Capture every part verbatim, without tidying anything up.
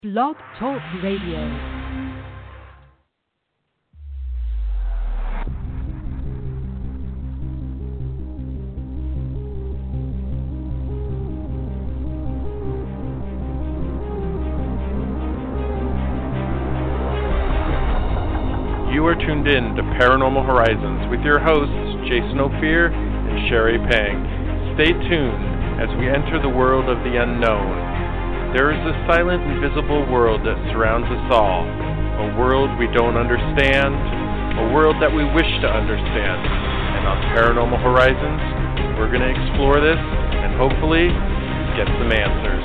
Blog Talk Radio. You are tuned in to Paranormal Horizons with your hosts, Jason Ophir and Sherry Pang. Stay tuned as we enter the world of the unknown. There is a silent, invisible world that surrounds us all. A world we don't understand. A world that we wish to understand. And on Paranormal Horizons, we're going to explore this and hopefully get some answers.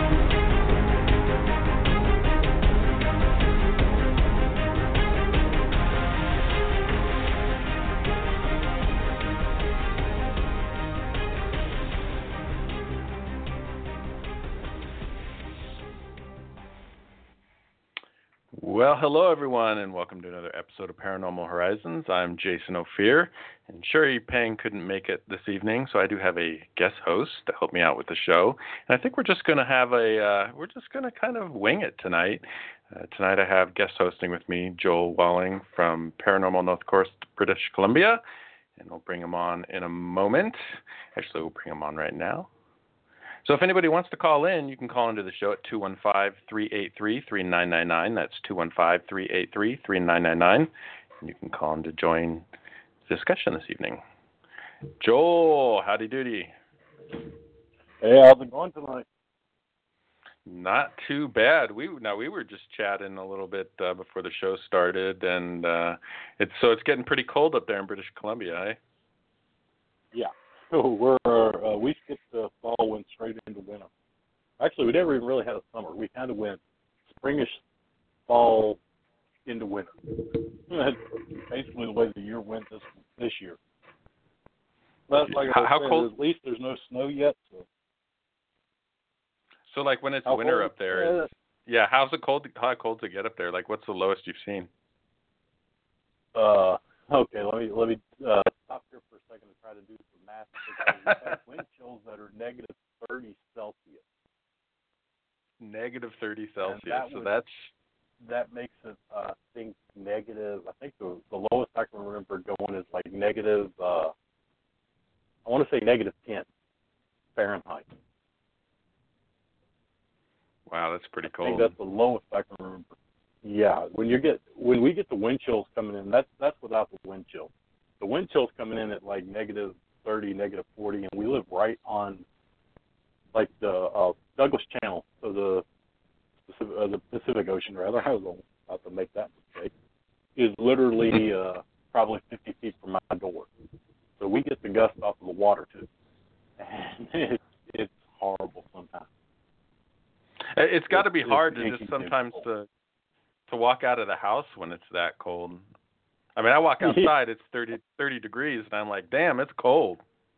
Well, hello everyone, and welcome to another episode of Paranormal Horizons. I'm Jason Ophir, and Sherry Pang couldn't make it this evening, so I do have a guest host to help me out with the show. And I think we're just going to have a, uh, we're just going to kind of wing it tonight. Uh, tonight I have guest hosting with me Joel Walling from Paranormal North Coast, British Columbia, and we'll bring him on in a moment. Actually, we'll bring him on right now. So if anybody wants to call in, you can call into the show at two one five, three eight three, three nine nine nine. That's two one five, three eight three, three nine nine nine. And you can call in to join the discussion this evening. Joel, howdy doody. Hey, how's it going tonight? Not too bad. We now we were just chatting a little bit uh, before the show started, and uh, it's so it's getting pretty cold up there in British Columbia, eh? Yeah. So we're uh, we skipped the fall, went straight into winter. Actually, we never even really had a summer. We kind of went springish, fall, into winter. That's basically the way the year went this this year. But like I how, how said, cold? At least there's no snow yet. So, so like when it's how winter cold? up there, Uh, yeah. How's it cold? How cold to get up there? Like, what's the lowest you've seen? Uh, okay, let me let me uh, stop here for a second to try to do some math. Because we have wind chills that are negative thirty Celsius. Negative thirty Celsius. That So would, that's that makes it, uh, I think, negative. I think the, the lowest I can remember going is like negative, uh, I want to say negative ten Fahrenheit. wow. That's pretty I think cold. that's the lowest I can remember. Yeah, when you get when we get the wind chills coming in, that's that's without the wind chill. The wind chills coming in at like negative thirty, negative forty, and we live right on like the uh, Douglas Channel, so the Pacific, uh, the Pacific Ocean rather. I was about to make that mistake. Is literally uh, probably fifty feet from my door, so we get the gust off of the water too, and it's it's horrible sometimes. It's got to be It's, hard to it's just sometimes to to walk out of the house when it's that cold. I mean, I walk outside, it's thirty, thirty degrees, and I'm like, damn, it's cold.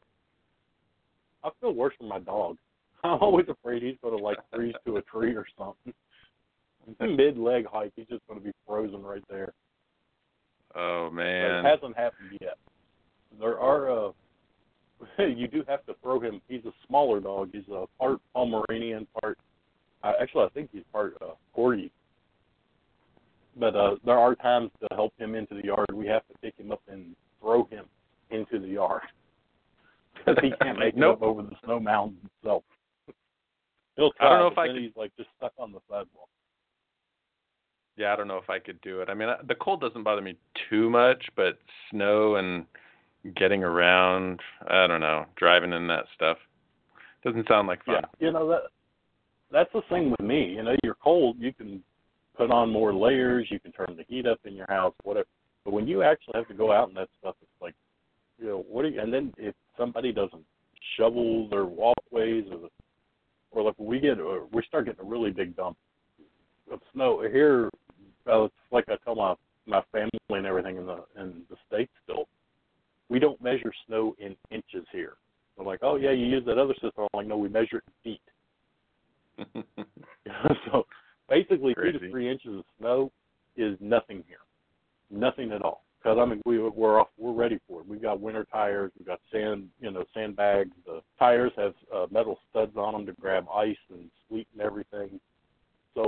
I feel worse for my dog. I'm always afraid he's going to like freeze to a tree or something. Mid leg hike, he's just going to be frozen right there. Oh But man. it hasn't happened yet. There are, uh, you do have to throw him. He's a smaller dog. He's a part Pomeranian, part, uh, actually I think he's part uh, Corgi. But uh, there are times to help him into the yard. We have to pick him up and throw him into the yard because he can't make nope. it up over the snow mountain himself. He'll try, I don't know if but I then could. he's like just stuck on the sidewalk. Yeah, I don't know if I could do it. I mean, the cold doesn't bother me too much, but snow and getting around, I don't know, driving in that stuff doesn't sound like fun. Yeah, you know that that's the thing with me. You know, you're cold, you can put on more layers, you can turn the heat up in your house, whatever. But when you actually have to go out and that stuff, it's like, you know, what do you? And then if somebody doesn't shovel their walkways, or the, or like we get, or we start getting a really big dump of snow here. Uh, it's like I tell my my family and everything in the in the States still, we don't measure snow in inches here. They're like, oh yeah, you use that other system. I'm like, no, we measure it in feet. So basically, Crazy. two to three inches of snow is nothing here, nothing at all. Because I mean, we we're off, we're ready for it. We've got winter tires, we've got sand, you know, sandbags. The tires have uh, metal studs on them to grab ice and sleet and everything. So we're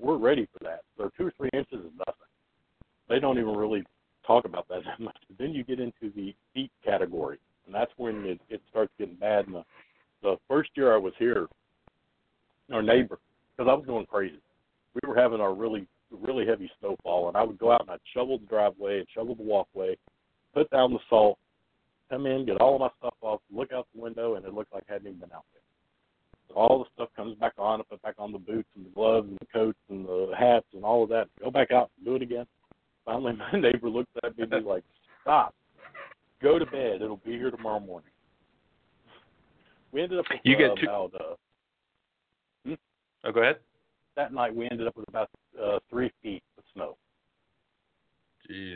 we're ready for that. So two or three inches is nothing. They don't even really talk about that that much. But then you get into the feet category, and that's when it, it starts getting bad. And the, the first year I was here, our neighbor, because I was going crazy, we were having our really, really heavy snowfall, and I would go out and I'd shovel the driveway and shovel the walkway, put down the salt, come in, get all of my stuff off, look out the window, and it looked like I hadn't even been out there. So all the stuff comes back on, I put back on the boots and the gloves and the coats and the hats and all of that, go back out and do it again. Finally, my neighbor looked at me and was like, stop, go to bed, it'll be here tomorrow morning. We ended up with you uh, get two- about, uh, hmm? oh, go ahead. That night we ended up with about uh, three feet of snow. Jeez.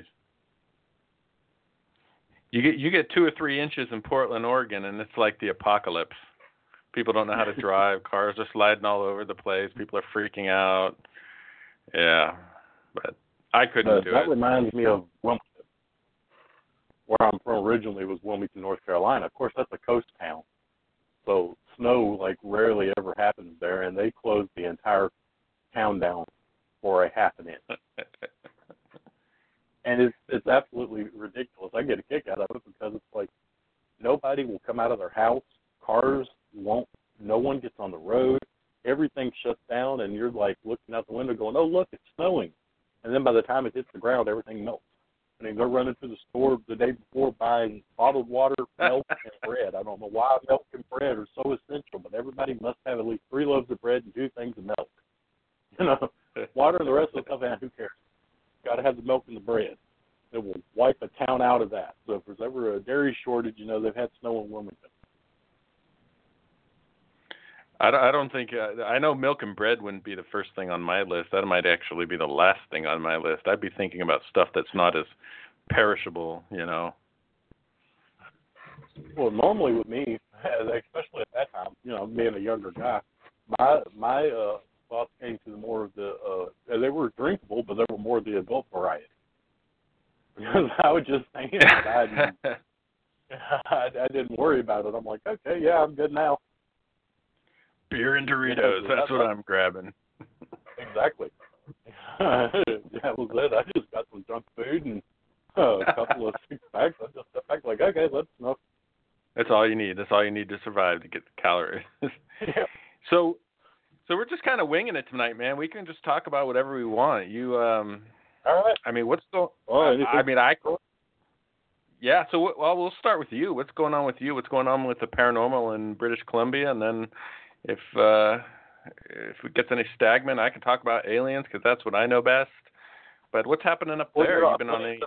You get you get two or three inches in Portland, Oregon, and it's like the apocalypse. People don't know how to drive. Cars are sliding all over the place. People are freaking out. Yeah, but I couldn't uh, do that it. That reminds me of Wilmington. Where I'm from originally was Wilmington, North Carolina. Of course, that's a coast town, so snow like rarely ever happens there, and they closed the entire town down for a half an inch. And it's it's absolutely ridiculous. I get a kick out of it because it's like nobody will come out of their house. Cars won't. No one gets on the road. Everything shuts down, and you're like looking out the window going, oh, look, it's snowing. And then by the time it hits the ground, everything melts. I mean, they're running to the store the day before buying bottled water, milk, and bread. I don't know why milk and bread are so essential, but everybody must have at least three loaves of bread and two things of milk. You know, water and the rest of the stuff, man, who cares? Got to have the milk and the bread. It will wipe a town out of that. So if there's ever a dairy shortage, you know, they've had snow in Wilmington. I don't, I don't think uh, I know milk and bread wouldn't be the first thing on my list. That might actually be the last thing on my list. I'd be thinking about stuff that's not as perishable, you know. Well, normally with me, especially at that time, you know, being a younger guy, my my uh, thoughts came to the more of the uh, they were drinkable, but they were more of the adult variety. Because I would just think I, I, I didn't worry about it. I'm like, okay, yeah, I'm good now. Beer and Doritos, yeah, that's what I'm grabbing. Exactly. That was it. I just got some junk food and uh, a couple of six packs. I just stepped back like, okay, that's enough. That's all you need. That's all you need to survive to get the calories. Yeah. So, so we're just kind of winging it tonight, man. We can just talk about whatever we want. You, um, all right. I mean, what's the? Oh, I, I mean, I. Yeah. So, well, we'll start with you. What's going on with you? What's going on with the paranormal in British Columbia? And then, if uh, if it gets any stagnant, I can talk about aliens because that's what I know best. But what's happening up there? You've been on a.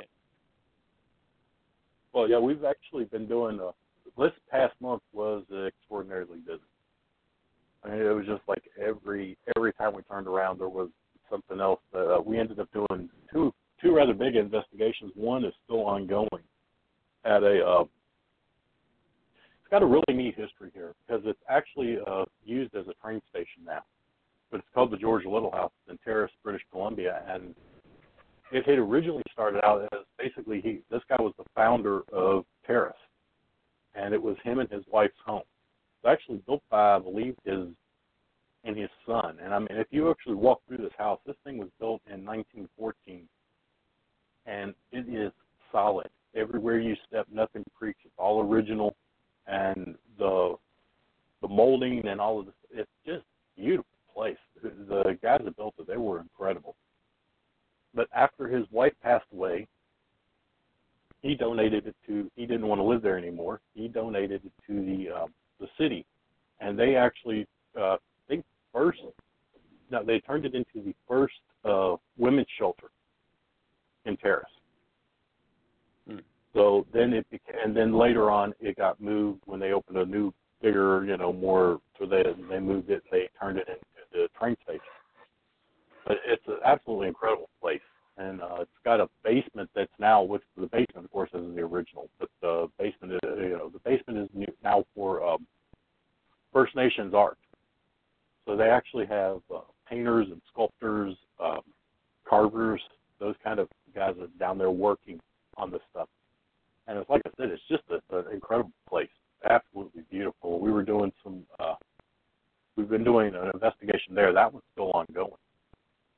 Well, yeah, we've actually been doing. A, this past month was extraordinarily busy. I mean, it was just like every every time we turned around, there was something else. That, uh, we ended up doing two two rather big investigations. One is still ongoing at a. Uh, it's got a really neat history here because it's actually uh, used as a train station now. But it's called the George Little House in Terrace, British Columbia, and it had originally started out as basically he. This guy was the founder of Terrace, and it was him and his wife's home. It's actually built by, I believe, his and his son. And I mean, if you actually walk through this house, this thing was built in nineteen fourteen, and it is solid. Everywhere you step, nothing creaks. It's all original, and the the molding and all of this. It's just a beautiful place. The guys that built it, they were incredible. But after his wife passed away, he donated it to. He didn't want to live there anymore. He donated it to the uh, the city, and they actually, uh, I think first, no, they turned it into the first uh, women's shelter in Terrace. Hmm. So then it became, and then later on it got moved when they opened a new, bigger, you know, more. So they they moved it. They turned it into the train station. But it's an absolutely incredible place, and uh, it's got a basement that's now, which the basement, of course, isn't the original, but the basement is, you know, the basement is new, now for um, First Nations art. So they actually have uh, painters and sculptors, um, carvers, those kind of guys are down there working on this stuff. And it's like I said, it's just a, an incredible place, absolutely beautiful. We were doing some, uh, we've been doing an investigation there. That one's still ongoing.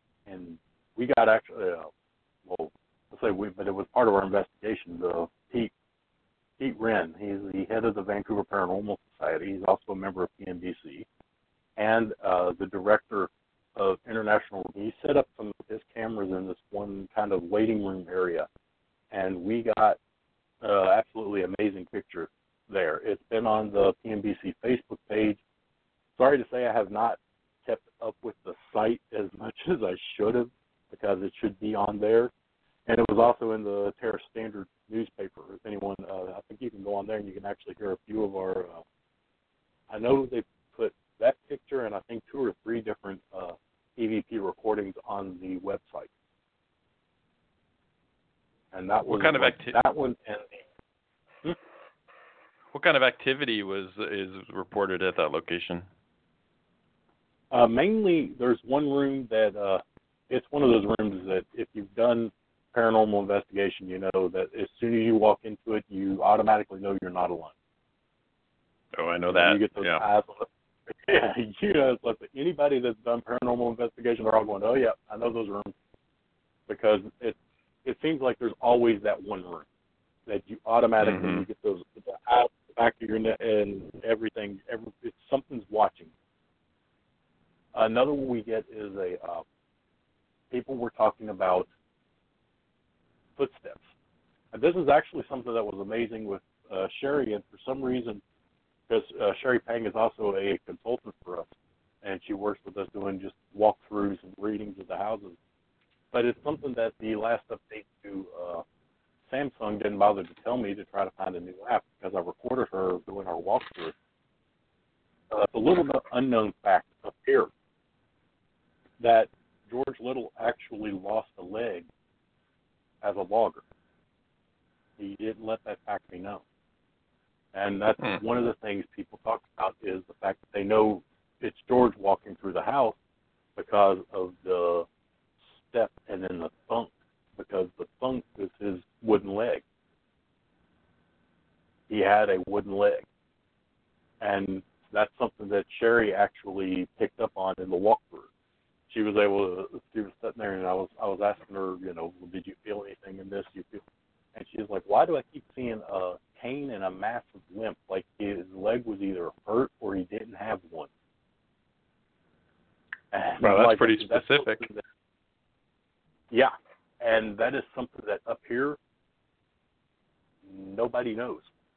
and we got actually, uh, well, let's say we, but it was part of our investigation. The Pete Pete Wren, he's the head of the Vancouver Paranormal Society. He's also a member of P N B C, and uh, the director of International. He set up some of his cameras in this one kind of waiting room area, and we got uh, absolutely amazing pictures there. It's been on the P N B C Facebook page. Sorry to say I have not kept up with the site as much as I should have, because it should be on there. And it was also in the Terra Standard newspaper. If anyone, uh, I think you can go on there and you can actually hear a few of our, uh, I know they put that picture and I think two or three different uh, E V P recordings on the website. And that was what kind of activity? That one and the, hmm? What kind of activity was is reported at that location? Uh, mainly, there's one room that uh, it's one of those rooms that if you've done paranormal investigation, you know that as soon as you walk into it, you automatically know you're not alone. Oh, I know you that. Know, you get those yeah. eyes on the, yeah, you know, it's like anybody that's done paranormal investigation, they're all going, oh, yeah, I know those rooms. Because it it seems like there's always that one room that you automatically mm-hmm. you get those the eyes the back of your neck and everything. Every, it's, something's watching. Another one we get is a uh, people were talking about footsteps. And this is actually something that was amazing with uh, Sherry, and for some reason, because uh, Sherry Pang is also a consultant for us, and she works with us doing just walkthroughs and readings of the houses. But it's something that the last update to uh, Samsung didn't bother to tell me to try to find a new app, because I recorded her doing our walkthrough. Uh, it's a little bit unknown fact up here that George Little actually lost a leg as a logger. He didn't let that fact be known. And that's hmm. one of the things people talk about, is the fact that they know it's George walking through the house because of the step and then the thunk, because the thunk is his wooden leg. He had a wooden leg. And that's something that Sherry actually picked up on in the walkthrough. She was able to, she was sitting there, and I was I was asking her, you know, well, did you feel anything in this? You feel? And she was like, why do I keep seeing a cane and a massive limp? Like his leg was either hurt or he didn't have one. And well, that's like, pretty that's specific. That, yeah, and that is something that up here, nobody knows.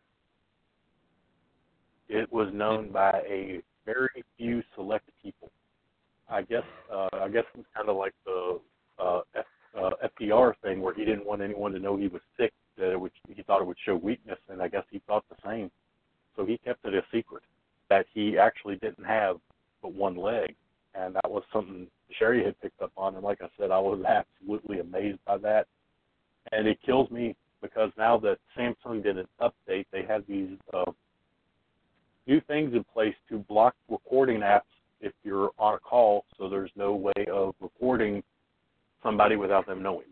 It was known by a very few select people. I guess uh, I guess it's kind of like the uh, F, uh, F D R thing, where he didn't want anyone to know he was sick, that it would, he thought it would show weakness, and I guess he thought the same. So he kept it a secret that he actually didn't have but one leg, and that was something Sherry had picked up on, and like I said, I was absolutely amazed by that. And it kills me because now that Samsung did an update, they have these uh, new things in place to block recording apps if you're on a call, so there's no way of recording somebody without them knowing.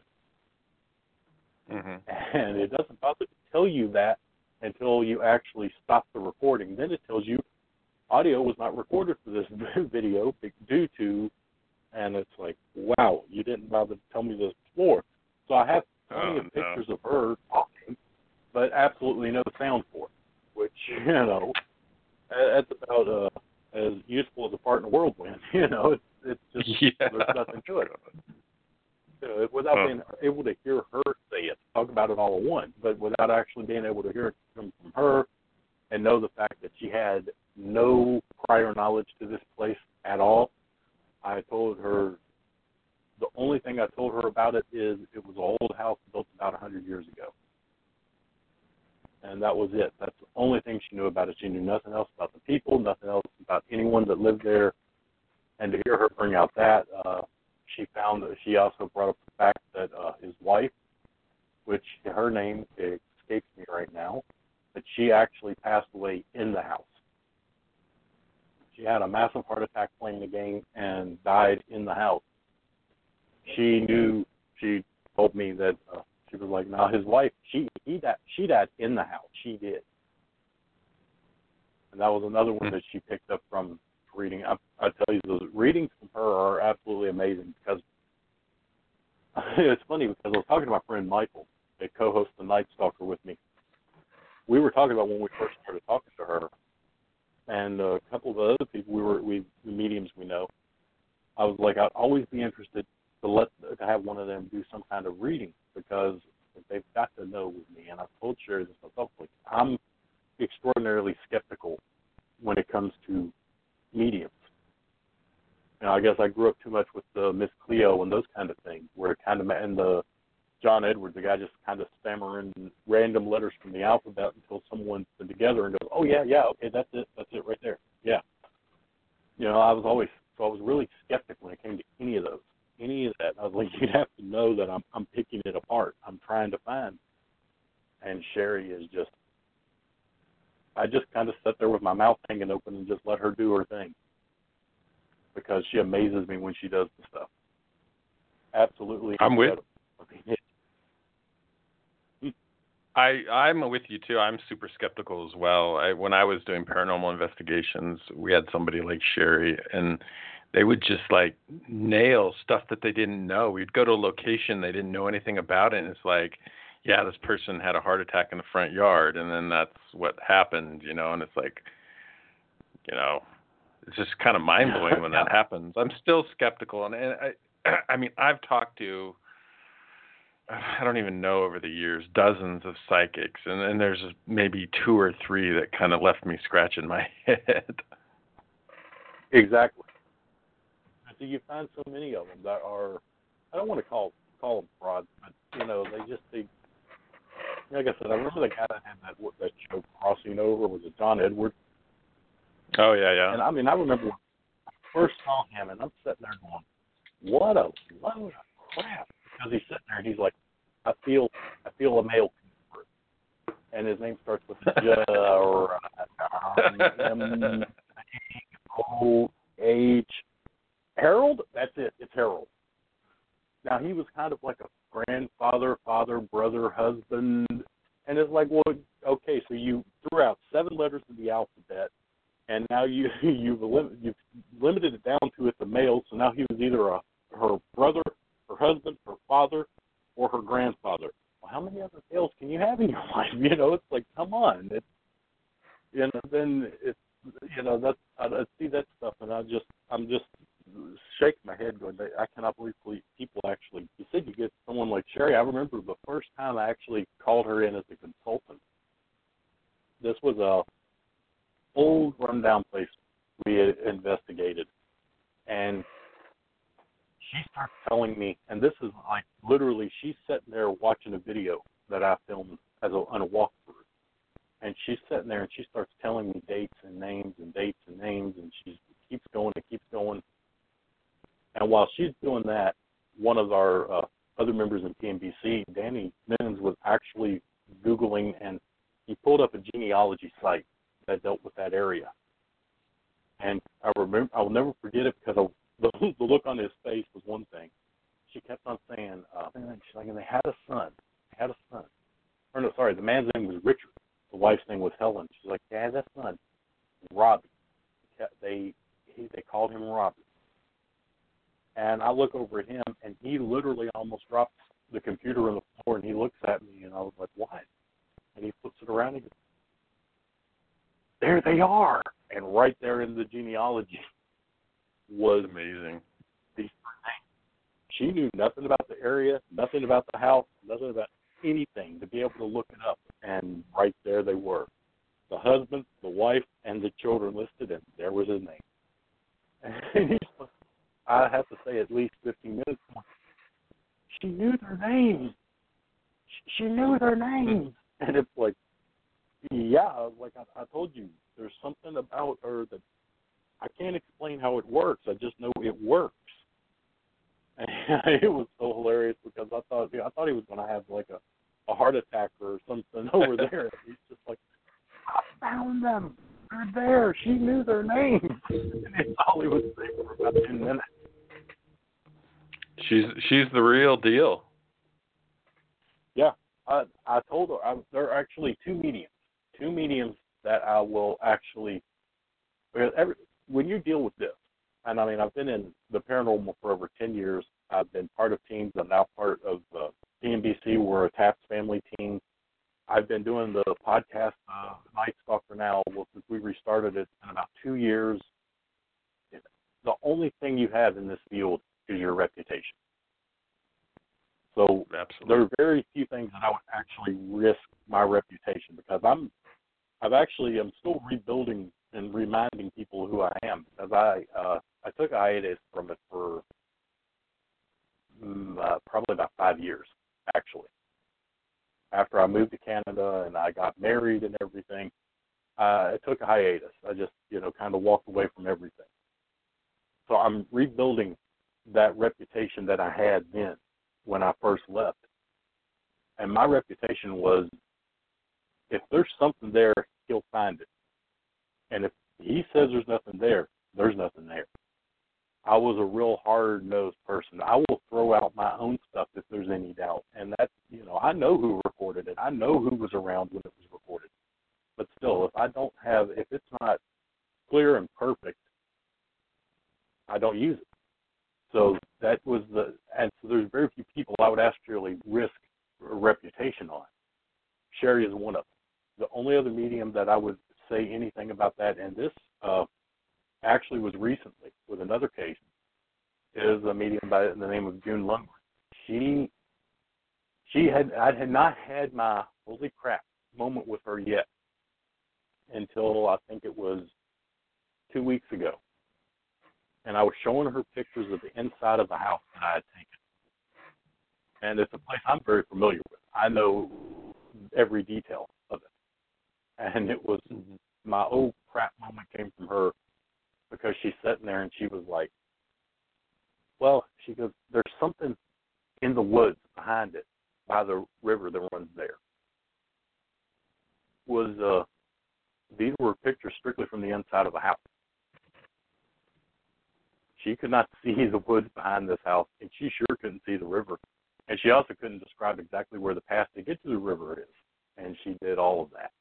Mm-hmm. And it doesn't bother to tell you that until you actually stop the recording. Then it tells you audio was not recorded for this video due to, and it's like, wow, you didn't bother to tell me this before. So I have plenty oh, of pictures no. of her talking, but absolutely no sound for it, which, you know, that's about uh, as useful as a part in a whirlwind. You know, it's, it's just, yeah. there's nothing to it. You know, without oh. being able to hear her say it, talk about it all at once, but without actually being able to hear it come from her and know the fact that she had no prior knowledge to this place at all, I told her, the only thing I told her about it is it was an old house built about one hundred years ago. And that was it. That's the only thing she knew about it. She knew nothing else about the people, nothing else about anyone that lived there. And to hear her bring out that, uh, she found that she also brought up the fact that uh, his wife, which her name escapes me right now, that she actually passed away in the house. She had a massive heart attack playing the game and died in the house. She knew, she told me that uh, she was like, no, his wife, she he died, she died in the house. She did. And that was another one that she picked up from reading. I, I tell you, those readings from her are absolutely amazing because it's funny because I was talking to my friend Michael, a co-host the Night Stalker with me. We were talking about when we first started talking to her, and a couple of the other people we were we the mediums we know. I was like, I'd always be interested to let to have one of them do some kind of reading because they've got to know with me. And I've told Sherry this myself. Like, I'm extraordinarily skeptical when it comes to mediums. You know, I guess I grew up too much with the Miss Cleo and those kind of things, where it kind of and the John Edwards, the guy just kind of stammering random letters from the alphabet until someone's been together and goes, oh yeah, yeah, okay, that's it, that's it right there, yeah. You know, I was always so I was really skeptical when it came to any of those, any of that. I was like, you'd have to know that I'm I'm picking it apart. I'm trying to find. And Sherry is just, I just kind of sat there with my mouth hanging open and just let her do her thing. Because she amazes me when she does the stuff. Absolutely. I'm with. I mean, it, I I'm with you too. I'm super skeptical as well. I, when I was doing paranormal investigations, we had somebody like Sherry, and they would just like nail stuff that they didn't know. We'd go to a location they didn't know anything about it, and it's like, yeah, this person had a heart attack in the front yard, and then that's what happened, you know. And it's like, you know. It's just kind of mind-blowing when that happens. I'm still skeptical. And, and I, I mean, I've talked to, I don't even know over the years, dozens of psychics. And, and there's maybe two or three that kind of left me scratching my head. Exactly. So you find so many of them that are, I don't want to call call them frauds, but, you know, they just, they, like I said, I remember the guy that had that, that show Crossing Over, was it John Edwards? Oh, yeah, yeah. And I mean, I remember when I first saw him, and I'm sitting there going, what a load of crap. Because he's sitting there, and he's like, I feel I feel a male comfort. And his name starts with J or M O H. Harold? That's it. It's Harold. Now, he was kind of like a grandfather, father, brother, husband. And it's like, well, okay, so you threw out seven letters of the alphabet, and now you, you've, lim- you've limited it down to it's a male, so now he was either a, her brother, her husband, her father, or her grandfather. Well, how many other males can you have in your life? You know, it's like, come on. It's, you know, then it's, you know, that's, I, I see that stuff, and I just, I'm just shaking my head going, I cannot believe people actually, you said you get someone like Sherry. I remember the first time I actually called her in as a consultant. This was a old rundown place we had investigated, and she starts telling me, and this is like literally, she's sitting there watching a video that I filmed as a, on a walkthrough, and she's sitting there and she starts telling me dates and names and dates and names, and she keeps going and keeps going. And while she's doing that, one of our uh, other members in P M B C, Danny Minnens, was actually Googling, and he pulled up a genealogy site that dealt with that area. And I remember, I will never forget it because I, the, the look on his face was one thing. She kept on saying, uh, she's like, and they had a son. They had a son. Or no, sorry, the man's name was Richard. The wife's name was Helen. She's like, they had that son, Robbie. They he, they called him Robbie. And I look over at him, and he literally almost drops the computer on the floor, and he looks at me, and I was like, what? And he flips it around and goes, there they are. And right there in the genealogy was amazing. These three names. She knew nothing about the area, nothing about the house, nothing about anything to be able to look it up. And right there they were. The husband, the wife, and the children listed, and there was his name. And he's like, I have to say at least fifteen minutes. She knew their names. She knew their names. And it's like, yeah, like I, I told you, there's something about her that I can't explain how it works. I just know it works. And it was so hilarious because I thought I thought he was going to have like a, a heart attack or something over there. He's just like, I found them. They're there. She knew their names. And that's all he was saying for about ten minutes. She's she's the real deal. Yeah, I I told her I, there are actually two mediums, two mediums that I will actually. Every, when you deal with this, and I mean I've been in the paranormal for over ten years. I've been part of teams. I'm now part of uh, C N B C. We're a Taps family team. I've been doing the podcast, uh, Night Stalker now, well, since we restarted it in about two years. The only thing you have in this field is your reputation. So Absolutely. there are very few things that I would actually risk my reputation, because I'm, I've actually, I'm still rebuilding and reminding people who I am, because I, uh, I took a hiatus from it for mm, uh, probably about five years, actually. After I moved to Canada and I got married and everything, uh, I took a hiatus. I just, you know, kind of walked away from everything. So I'm rebuilding that reputation that I had then when I first left. And my reputation was, if there's something there, he'll find it. And if he says there's nothing there, there's nothing there. I was a real hard-nosed person. I will throw out my own stuff if there's any doubt. And that, you know, I know who recorded it. I know who was around when it was recorded. But still, if I don't have, if it's not clear and perfect, I don't use it. So that was the, and so there's very few people I would actually risk a reputation on. Sherry is one of them. The only other medium that I would say anything about that, and this uh, actually was recently with another case, is a medium by the name of June Lundgren. She, she had, I had not had my holy crap moment with her yet until I think it was two weeks ago. And I was showing her pictures of the inside of the house that I had taken. And it's a place I'm very familiar with. I know every detail of it. And it was, my oh crap moment came from her, because she's sitting there and she was like, well, she goes, there's something in the woods behind it, by the river that runs there. Was, uh, these were pictures strictly from the inside of the house. She could not see the woods behind this house, and she sure couldn't see the river. And she also couldn't describe exactly where the path to get to the river is. And she did all of that.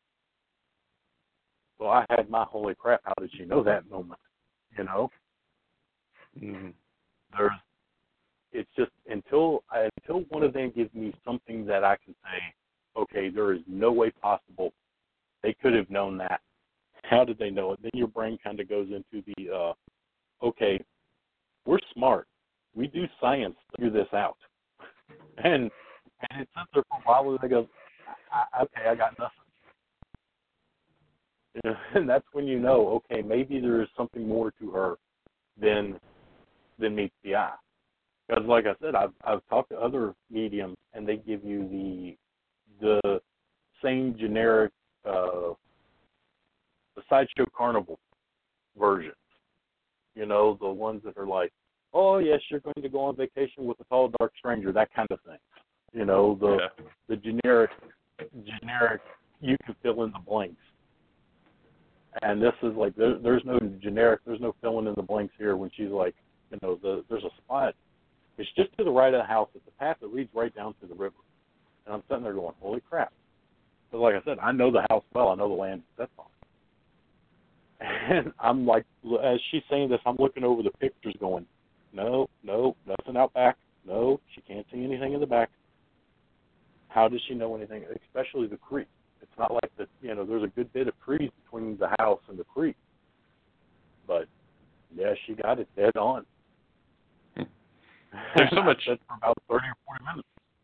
So I had my holy crap, how did she know that moment? You know? Mm-hmm. There's, it's just until until one of them gives me something that I can say, okay, there is no way possible they could have known that. How did they know it? Then your brain kind of goes into the, uh, okay, we're smart. We do science to figure this out. And and it sits there for a while and they go, I, okay, I got nothing. You know, and that's when you know, okay, maybe there is something more to her than than meets the eye. Because like I said, I've I've talked to other mediums and they give you the the same generic uh, the Sideshow Carnival versions. You know, the ones that are like, oh yes, you're going to go on vacation with a tall, dark stranger, that kind of thing. You know, the yeah. the generic generic you can fill in the blanks. And this is like there, there's no generic, there's no filling in the blanks here. When she's like, you know, the there's a spot. It's just to the right of the house. It's a path that leads right down to the river. And I'm sitting there going, holy crap. Because like I said, I know the house well. I know the land that's on. And I'm like, as she's saying this, I'm looking over the pictures going, no, no, nothing out back. No, she can't see anything in the back. How does she know anything, especially the creek? It's not like that, you know, there's a good bit of trees between the house and the creek. But, yeah, she got it dead on. There's so much. I said for about thirty or forty minutes.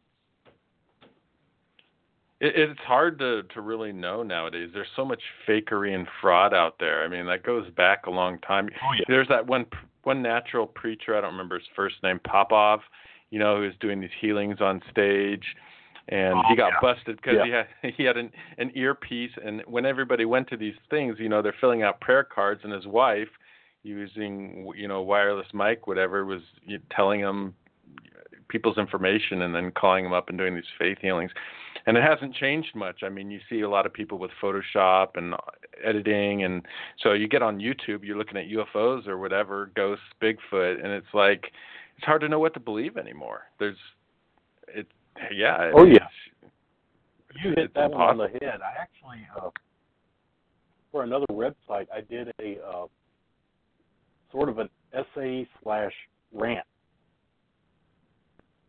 It, it's hard to, to really know nowadays. There's so much fakery and fraud out there. I mean, that goes back a long time. Oh, yeah. There's that one one natural preacher, I don't remember his first name, Popov, you know, who was doing these healings on stage. And oh, he got yeah. busted because yeah. he had he had an, an earpiece. And when everybody went to these things, you know, they're filling out prayer cards, and his wife, using, you know, wireless mic, whatever, was telling him people's information and then calling them up and doing these faith healings. And it hasn't changed much. I mean, you see a lot of people with Photoshop and editing. And so you get on YouTube, you're looking at U F Os or whatever, ghosts, Bigfoot, and it's like, it's hard to know what to believe anymore. There's, it, yeah. Oh, yeah. You hit it's that impossible. one on the head. I actually, uh, for another website, I did a uh, sort of an essay slash rant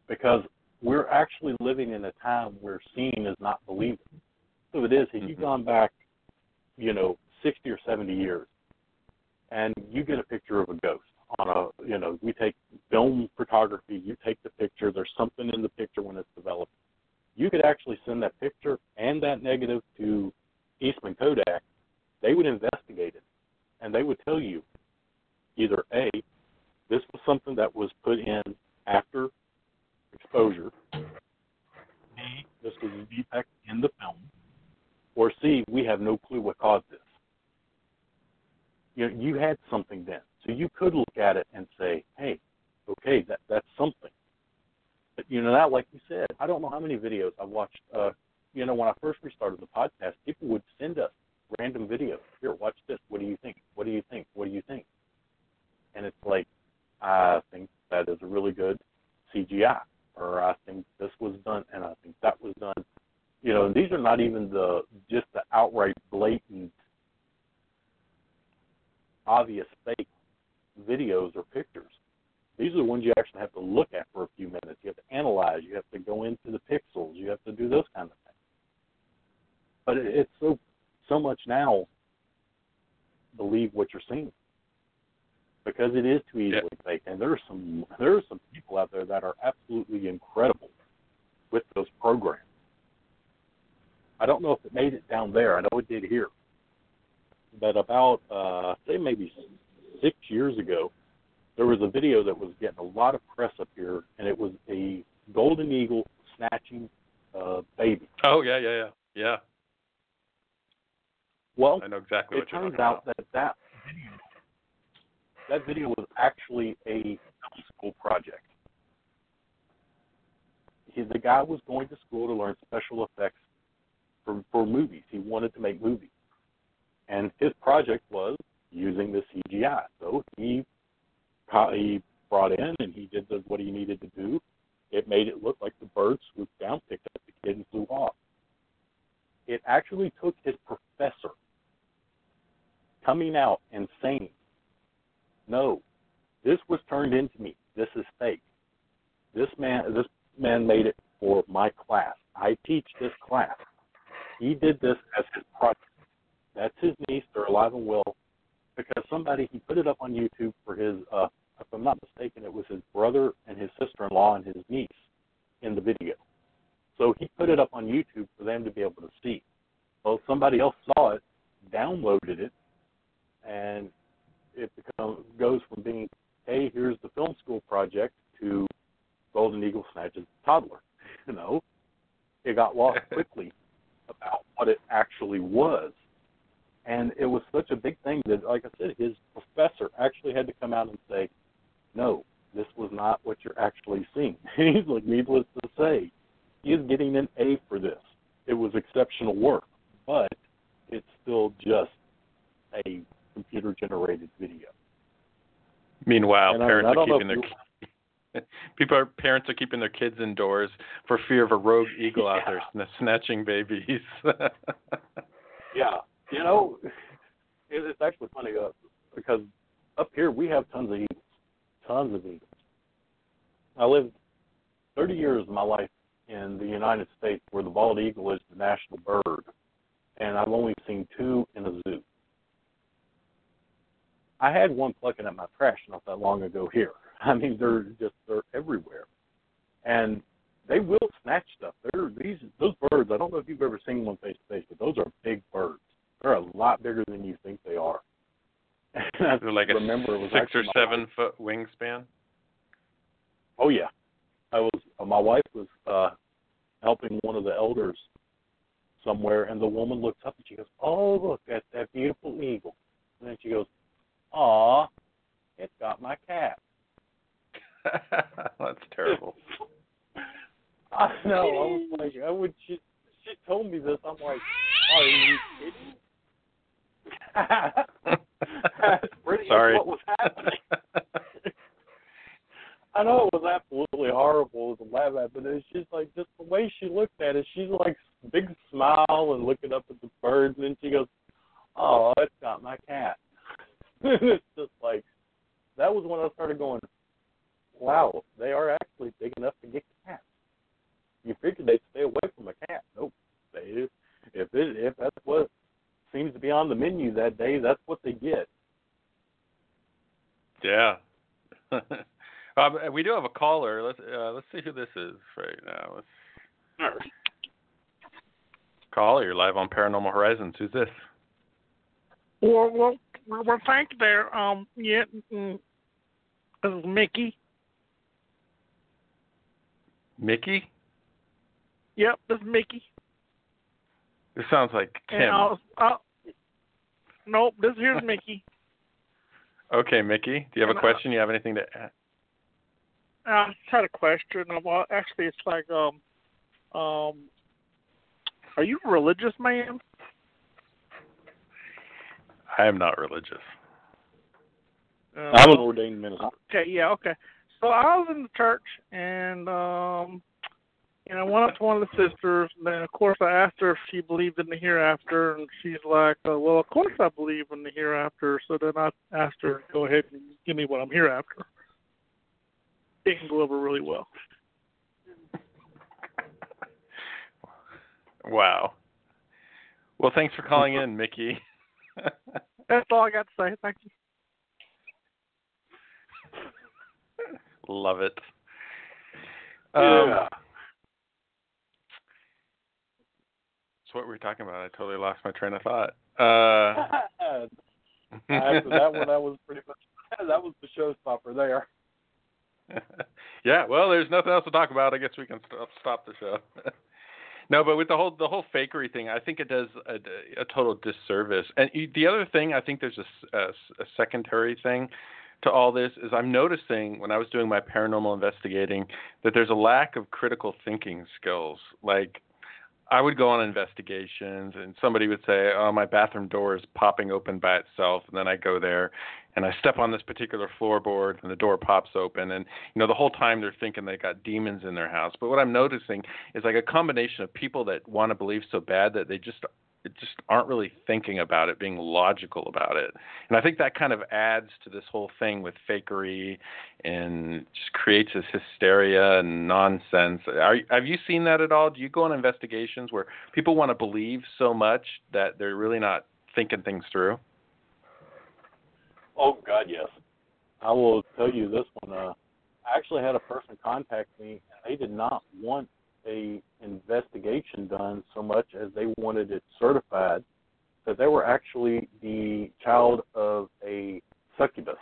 because we're actually living in a time where seeing is not believing. So it is, if Mm-hmm. you've gone back, you know, sixty or seventy years, and you get a picture of a ghost on a, you know, we take film photography, you take the picture, there's something in the picture when it's developed. You could actually send that picture and that negative to Eastman Kodak. They would investigate it, and they would tell you either A, this was something that was put in after exposure, B, this was a defect in the film, or C, we have no clue what caused this. You know, you had something then. So you could look at it and say, hey, okay, that that's something. But, you know, not like you said, I don't know how many videos I've watched. Uh, you know, when I first restarted the podcast, people would send us random videos. Here, watch this. What do you think? What do you think? What do you think? And it's like, I think that is a really good C G I, or I think this was done, and I think that was done. You know, and these are not even the just the outright blatant, obvious fake videos or pictures. These are the ones you actually have to look at for a few minutes. You have to analyze. You have to go into the pixels. You have to do those kind of things. But it, it's so so much now. Believe what you're seeing, because it is too easily yeah. fake. And there are some there are some people out there that are absolutely incredible with those programs. I don't know if it made it down there. I know it did here. But about uh, say maybe six years ago, there was a video that was getting a lot of press up here, and it was a golden eagle snatching a baby. Oh, yeah, yeah, yeah. Yeah. Well, I know exactly what it you're turns talking out about. that that video, that video was actually a film school project. He, the guy was going to school to learn special effects for, for movies. He wanted to make movies. And his project was using the C G I. So he he brought in and he did the, what he needed to do. It made it look like the bird swooped down, picked up the kid, and flew off. It actually took his professor coming out and saying, no, this was turned into me. This is fake. This man, this man made it for my class. I teach this class. He did this as his project. That's his niece. They're alive and well. Because somebody, he put it up on YouTube for his, uh, if I'm not mistaken, it was his brother and his sister-in-law and his niece in the video. So he put it up on YouTube for them to be able to see. Well, somebody else saw it, downloaded it, and it becomes, goes from being, hey, here's the film school project, to Golden Eagle snatches a toddler. You know, it got lost quickly about what it actually was. And it was such a big thing that, like I said, his professor actually had to come out and say, no, this was not what you're actually seeing. He's like, needless to say, he is getting an A for this. It was exceptional work, but it's still just a computer-generated video. Meanwhile, and parents I, I are keeping their you... people are parents are keeping their kids indoors for fear of a rogue eagle out yeah. there sn- snatching babies. Yeah. You know, it's actually funny uh, because up here we have tons of eagles, tons of eagles. I lived thirty years of my life in the United States where the bald eagle is the national bird, and I've only seen two in a zoo. I had one plucking at my trash not that long ago here. I mean, they're just, they're everywhere. And they will snatch stuff. They're, these, those birds, I don't know if you've ever seen one face-to-face, but those are big birds. They're a lot bigger than you think they are. And They're like a remember it was six or seven wife. foot wingspan. Oh yeah, I was. Uh, my wife was uh, helping one of the elders somewhere, and the woman looks up and she goes, "Oh, look at that beautiful eagle." And then she goes, "Aw, it got my cat." That's terrible. I know. I was like, I would. She, she told me this. I'm like, are you kidding? That's pretty Sorry. much what was happening. I know it was absolutely horrible to laugh at, but it's just like just the way she looked at it. She's like big smile and looking up at the birds, and then she goes, "Oh, it's got my cat." It's just like that was when I started going, "Wow, they are actually big enough to get on the menu that day, that's what they get. Yeah. um, we do have a caller. Let's uh, let's see who this is right now. Let's... All right. Caller, you're live on Paranormal Horizons. Who's this? Well, well, well, well thank you there. Um, yeah, mm, this is Mickey. Mickey? Yep, this is Mickey. This sounds like Tim. And, uh, uh, nope, this here's Mickey. Okay, Mickey. Do you have and, a question? You have anything to add? I just had a question. Well, actually, it's like, um, um, are you a religious man? I am not religious. Uh, I'm an ordained minister. Okay, yeah, okay. So I was in the church, and um, and I went up to one of the sisters, and then of course I asked her if she believed in the hereafter, and she's like, uh, "Well, of course I believe in the hereafter." So then I asked her, "Go ahead and give me what I'm here after." It can go over really well. Wow. Well, thanks for calling in, Mickey. That's all I got to say. Thank you. Love it. Yeah. Um, so what were we talking about? I totally lost my train of thought. Uh, After that one, that was pretty much that was the showstopper there. Yeah, well, there's nothing else to talk about. I guess we can stop, stop the show. No, but with the whole the whole fakery thing, I think it does a, a total disservice. And the other thing, I think there's a, a, a secondary thing to all this is I'm noticing when I was doing my paranormal investigating that there's a lack of critical thinking skills. Like I would go on investigations and somebody would say, oh, my bathroom door is popping open by itself. And then I go there and I step on this particular floorboard and the door pops open. And, you know, the whole time they're thinking they got demons in their house. But what I'm noticing is like a combination of people that want to believe so bad that they just just aren't really thinking about it, being logical about it. And I think that kind of adds to this whole thing with fakery and just creates this hysteria and nonsense. Are, have you seen that at all? Do you go on investigations where people want to believe so much that they're really not thinking things through? Oh, God, yes. I will tell you this one. Uh, I actually had a person contact me, and they did not want a investigation done so much as they wanted it certified that they were actually the child of a succubus.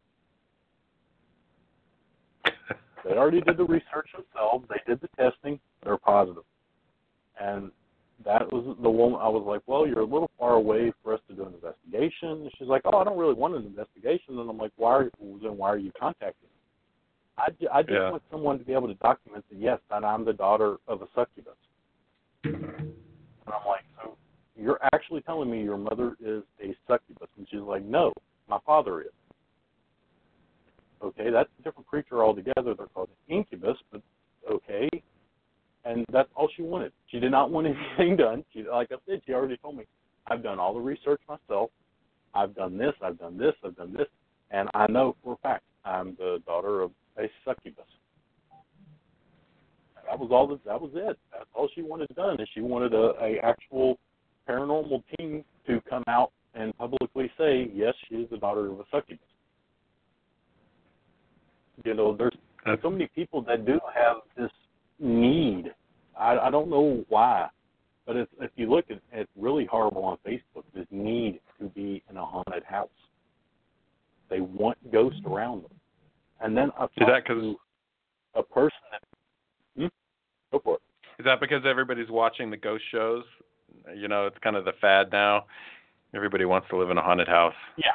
They already did the research themselves. They did the testing. They're positive. And that was the one I was like, well, you're a little far away for us to do an investigation. And she's like, oh, I don't really want an investigation. And I'm like, why are, then why are you contacting me? I, I just yeah. want someone to be able to document that, yes, that I'm the daughter of a succubus. And I'm like, so you're actually telling me your mother is a succubus? And she's like, no, my father is. Okay, that's a different creature altogether. They're called an incubus, but okay. And that's all she wanted. She did not want anything done. She, like I said, she already told me, I've done all the research myself. I've done this, I've done this, I've done this. And I know for a fact I'm the daughter of a succubus. That was all. That, that was it. That's all she wanted done. Is she wanted a, a actual paranormal team to come out and publicly say, yes, she is the daughter of a succubus. You know, there's so many people that do have this need. I, I don't know why, but if, if you look at it's really horrible on Facebook, this need to be in a haunted house. They want ghosts around them. And then I've Is that talked 'cause to a person that, hmm? Go for it. Is that because everybody's watching the ghost shows? You know, it's kind of the fad now. Everybody wants to live in a haunted house. Yeah.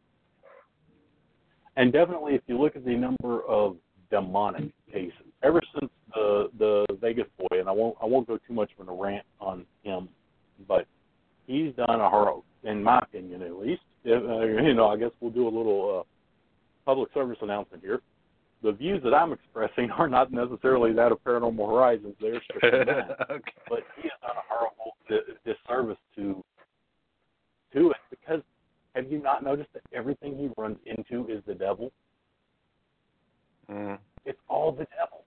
And definitely, if you look at the number of demonic cases, ever since the the Vegas boy, and I won't I won't go too much of a rant on him, but he's done a horror, in my opinion at least. If, uh, you know, I guess we'll do a little uh, public service announcement here. The views that I'm expressing are not necessarily that of Paranormal Horizons. They're strictly mine. Okay. But he has done a horrible disservice to to it, because have you not noticed that everything he runs into is the devil? Mm. It's all the devil.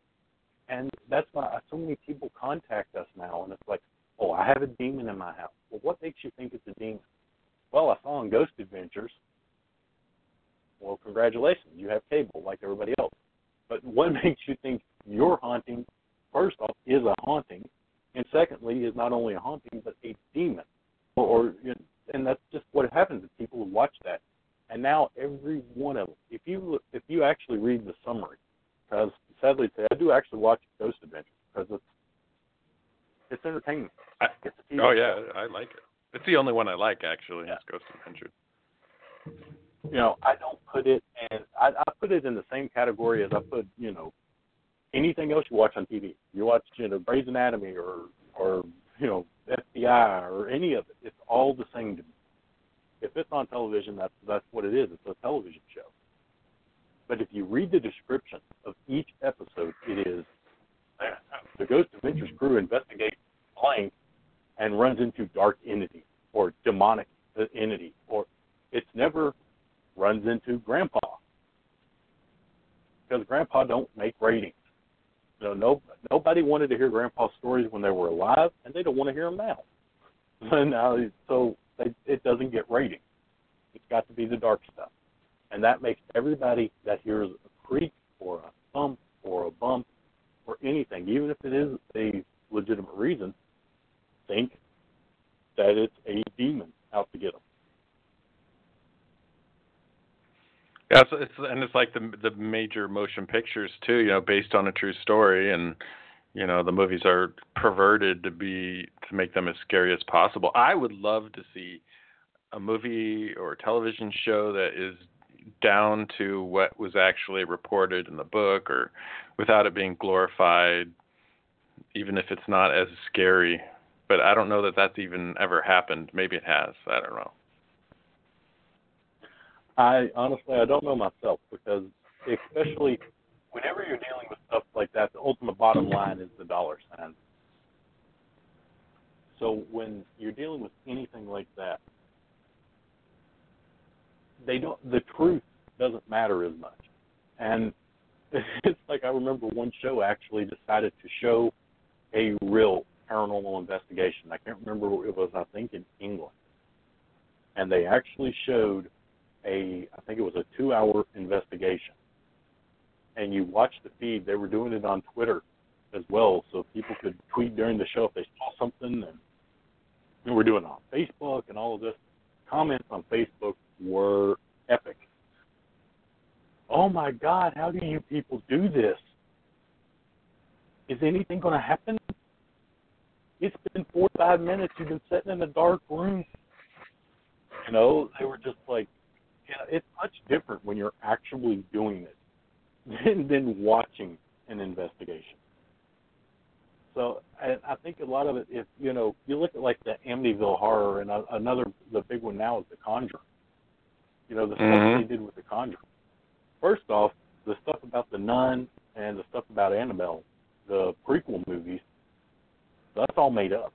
And that's why so many people contact us now, and it's like, oh, I have a demon in my house. Well, well, what makes you think it's a demon? Well, I saw on Ghost Adventures. Well, congratulations, you have cable like everybody else. But what makes you think your haunting, first off, is a haunting, and secondly, is not only a haunting, but a demon? Or, or and that's just what happens to people who watch that. And now every one of them, if you if you actually read the summary, because sadly today I do actually watch Ghost Adventures because it's it's entertainment. I, it's a T V oh yeah, show. I like it. It's the only one I like actually. Yeah. Is Ghost Adventures. You know, I don't put it, and I, I put it in the same category as I put, you know, anything else you watch on T V. You watch, you know, Grey's Anatomy or or you know, F B I or any of it. It's all the same to me. If it's on television, that's that's what it is. It's a television show. But if you read the description of each episode, it is the Ghost Adventures crew investigates blank and runs into dark entity or demonic entity, or it's never runs into Grandpa because Grandpa don't make ratings. You know, no nobody wanted to hear Grandpa's stories when they were alive, and they don't want to hear them now. now so. They, it doesn't get ratings. It's got to be the dark stuff. And that makes everybody that hears a creak or a thump or a bump or anything, even if it is a legitimate reason, think that it's a demon out to get them. Yeah, it's, it's and it's like the the major motion pictures too, you know, based on a true story, and you know, the movies are perverted to be to make them as scary as possible. I would love to see a movie or a television show that is down to what was actually reported in the book, or without it being glorified, even if it's not as scary. But I don't know that that's even ever happened. Maybe it has. I don't know. I honestly, I don't know myself, because especially whenever you're dealing with stuff like that, the ultimate bottom line is the dollar sign. So when you're dealing with anything like that, they don't. The truth doesn't matter as much. And it's like I remember one show actually decided to show a real paranormal investigation. I can't remember what it was. I think in England, and they actually showed a. I think it was a two-hour investigation. And you watch the feed, they were doing it on Twitter as well, so people could tweet during the show if they saw something, and we were doing it on Facebook and all of this. Comments on Facebook were epic. Oh my God, how do you people do this? Is anything going to happen? It's been forty-five minutes, you've been sitting in a dark room. You know, they were just like, you know, it's much different when you're actually doing it than, than watching an investigation. So I, I think a lot of it, if you know, you look at like the Amityville Horror, and a, another, the big one now is The Conjuring. You know, the mm-hmm. stuff they did with The Conjuring. First off, the stuff about the Nun and the stuff about Annabelle, the prequel movies, that's all made up.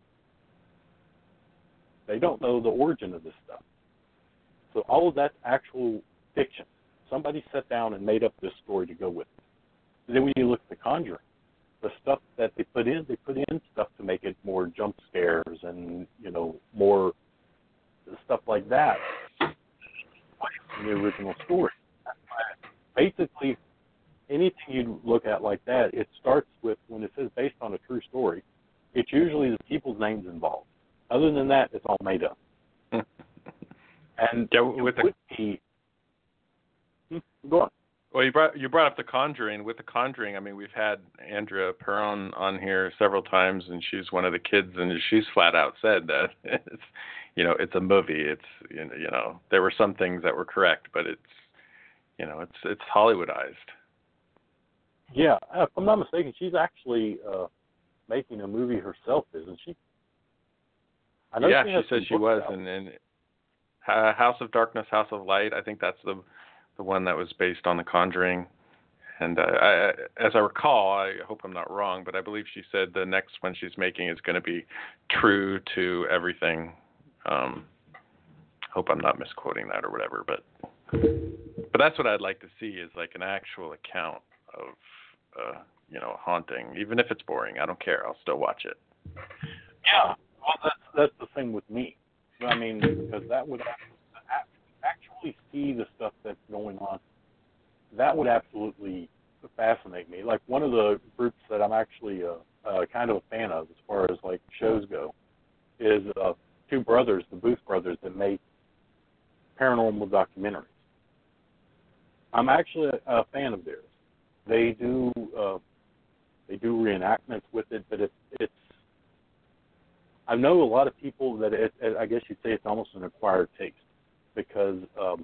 They don't know the origin of this stuff. So all of that's actual fiction. Somebody sat down and made up this story to go with it. And then when you look at The Conjuring, the stuff that they put in, they put in stuff to make it more jump scares and, you know, more stuff like that in the original story. Basically, anything you look at like that, it starts with, when it says based on a true story, it's usually the people's names involved. Other than that, it's all made up. And yeah, with it would the, be... Hmm, go on. Well, you brought you brought up The Conjuring. With The Conjuring, I mean, we've had Andrea Perron on here several times, and she's one of the kids, and she's flat out said that it's, you know, it's a movie. It's, you know, you know, there were some things that were correct, but it's, you know, it's it's Hollywoodized. Yeah, if I'm not mistaken, she's actually uh, making a movie herself, isn't she? I know yeah, she, she said she was, and, and uh, House of Darkness, House of Light. I think that's the the one that was based on The Conjuring. And uh, I, as I recall, I hope I'm not wrong, but I believe she said the next one she's making is going to be true to everything. Um, hope I'm not misquoting that or whatever, but but that's what I'd like to see, is like an actual account of uh, you know, haunting, even if it's boring. I don't care. I'll still watch it. Yeah, well, that's, that's the thing with me. I mean, because that would actually see the stuff that's going on. That would absolutely fascinate me. Like one of the groups that I'm actually uh, uh, kind of a fan of, as far as like shows go, is uh, two brothers, the Booth brothers, that make paranormal documentaries. I'm actually a, a fan of theirs. They do uh, they do reenactments with it, but it's it's. I know a lot of people that it, it, I guess you'd say it's almost an acquired taste, because um,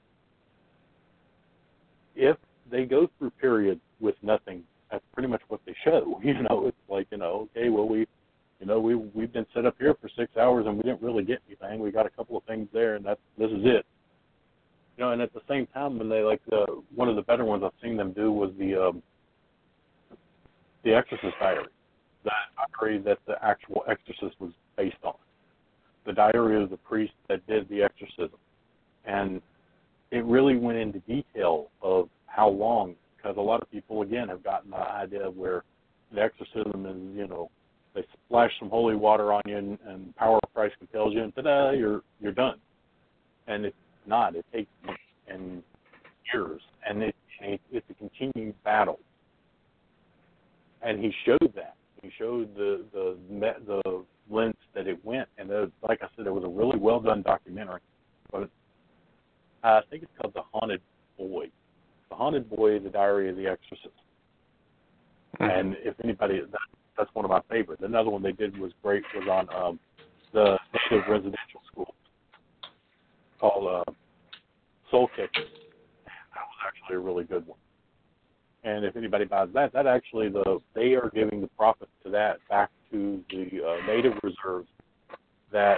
if they go through periods with nothing, that's pretty much what they show. You know, it's like, you know, okay, well we, you know, we we've been set up here for six hours and we didn't really get anything. We got a couple of things there, and that's this is it. You know, and at the same time, when they like the one of the better ones I've seen them do was the um, the Exorcist Diary, the diary that the actual exorcist was based on, the diary of the priest that did the exorcism, and it really went into detail of how long, because a lot of people again have gotten the idea where the exorcism is, you know, they splash some holy water on you and, and power of Christ compels you, and ta-da, you're you're done, and it's not. It takes months and years, and it, it, it's a continued battle. And he showed that. He showed the the the lengths that it went, and there, like I said, it was a really well done documentary. But I think it's called The Haunted Boy, The Haunted Boy: The Diary of the Exorcist. Mm-hmm. And if anybody, that, that's one of my favorites. Another one they did was great was on um, the native residential school called uh, Soul Kickers. That was actually a really good one. And if anybody buys that, that actually the they are giving the profit to that back to the uh, native reserves that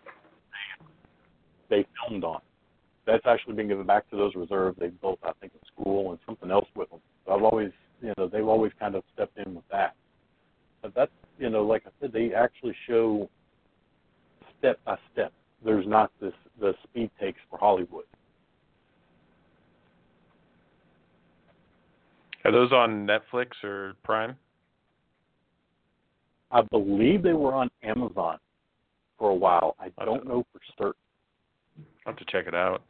they filmed on. That's actually been given back to those reserves. They built, I think, a school and something else with them. So I've always, you know, they've always kind of stepped in with that. But that's, you know, like I said, they actually show step by step. There's not this the speed takes for Hollywood. Are those on Netflix or Prime? I believe they were on Amazon for a while. I don't know for certain. I'll have to check it out.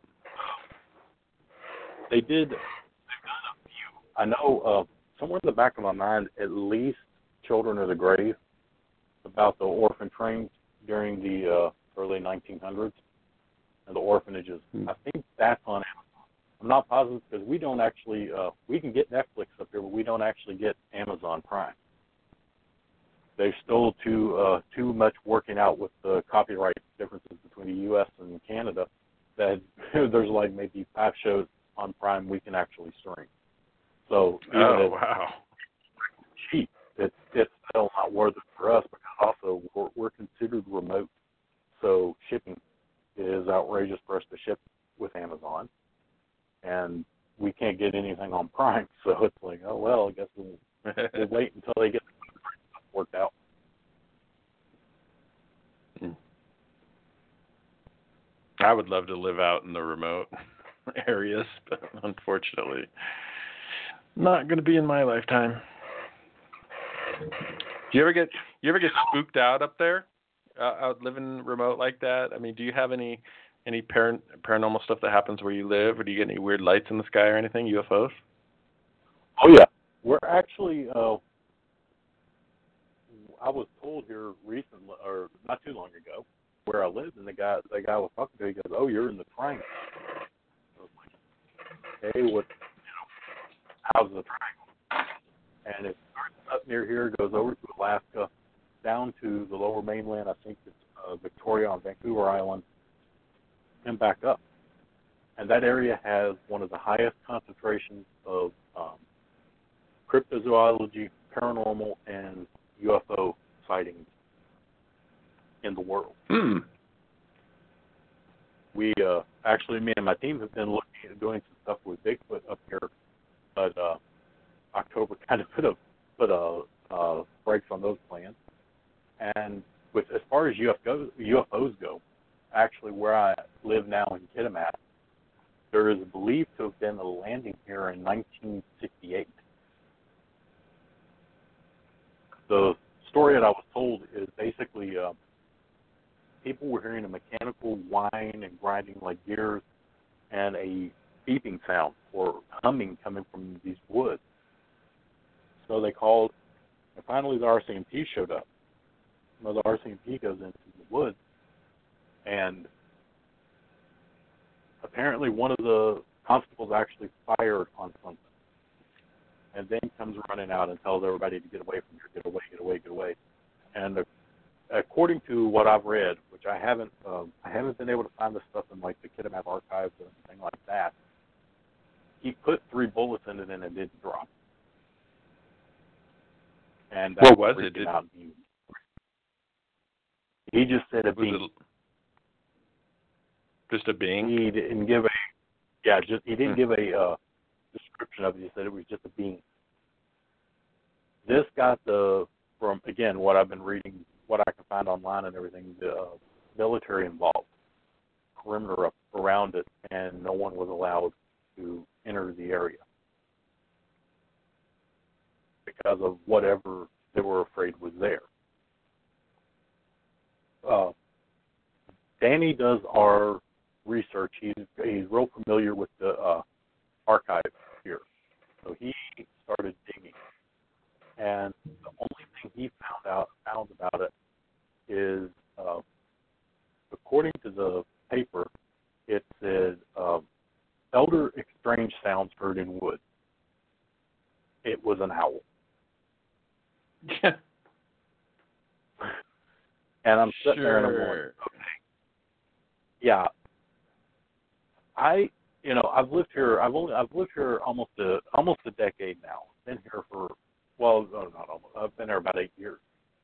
They did. They've done a few. I know uh, somewhere in the back of my mind, at least Children of the Grave, about the orphan trains during the uh, early nineteen hundreds and the orphanages. Hmm. I think that's on Amazon. I'm not positive because we don't actually, uh, we can get Netflix up here, but we don't actually get Amazon Prime. They're still too uh, too much working out with the copyright differences between the U S and Canada that there's like maybe five shows on Prime we can actually stream. So oh wow, cheap. It's it's still not worth it for us because also we're, we're considered remote, so shipping is outrageous for us to ship with Amazon. And we can't get anything on Prime, so it's like, oh, well, I guess we'll, we'll wait until they get the stuff worked out. I would love to live out in the remote areas, but unfortunately, not going to be in my lifetime. Do you ever get you ever get spooked out up there, uh, out living remote like that? I mean, do you have any Any par- paranormal stuff that happens where you live, or do you get any weird lights in the sky or anything, U F Os? Oh, yeah. We're actually, uh, I was told here recently, or not too long ago, where I lived, and the guy the guy was talking to me, he goes, oh, you're in the triangle. I was like, hey, what, you know, how's the triangle? And it starts up near here, goes over to Alaska, down to the lower mainland, I think it's uh, Victoria on Vancouver Island, and back up. And that area has one of the highest concentrations of um, cryptozoology, paranormal, and U F O sightings in the world. Hmm. We uh, actually, me and my team have been looking at doing some stuff with Bigfoot up here, but uh, October kind of put a put a uh, brakes on those plans. And with as far as U F O, U F Os go, actually where I live now in Kitimat, there is believed to have been a landing here in nineteen sixty-eight. The story that I was told is basically uh, people were hearing a mechanical whine and grinding like gears and a beeping sound or humming coming from these woods. So they called, and finally the R C M P showed up. Well, the R C M P goes into the woods, and apparently one of the constables actually fired on something, and then comes running out and tells everybody to get away from here, get away, get away, get away. And uh, according to what I've read, which I haven't, um, I haven't been able to find this stuff in like the Kidamap archives or anything like that. He put three bullets in it and it didn't drop. And that what was it? Did... Out. He, he just said a being. It just a being? He didn't give a, yeah, just he didn't hmm. give a uh, description of it. He said it was just a being. This got the, from, again, what I've been reading, what I can find online and everything, the uh, military involved, perimeter up around it, and no one was allowed to enter the area because of whatever they were afraid was there. Uh, Danny does our research. He's, he's real familiar with the uh, archive here. So he started digging. And the only thing he found out found about it is, uh, according to the paper, it said, um, elder strange sounds heard in wood. It was an owl. Yeah. And I'm sitting sure. there and I'm going, okay. Yeah. I, you know, I've lived here. I've only, I've lived here almost a, almost a decade now. Been here for, well, no, not almost. I've been there about eight years.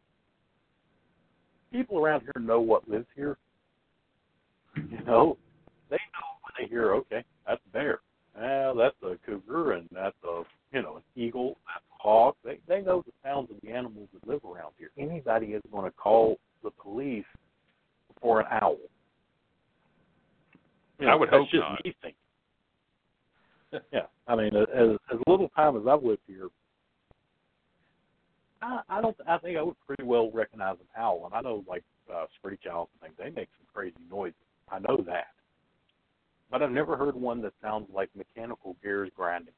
People around here know what lives here. You know, they know when they hear, okay, that's a bear. Well, that's a cougar, and that's a, you know, an eagle, that's a hawk. They they know the sounds of the animals that live around here. Anybody is going to call the police for an owl. You know, I would that's hope just not. Me thinking. Yeah, I mean, as as little time as I've lived here, I, I don't. I think I would pretty well recognize an owl, and I know like uh, screech owls and things. They make some crazy noises. I know that. But I've never heard one that sounds like mechanical gears grinding.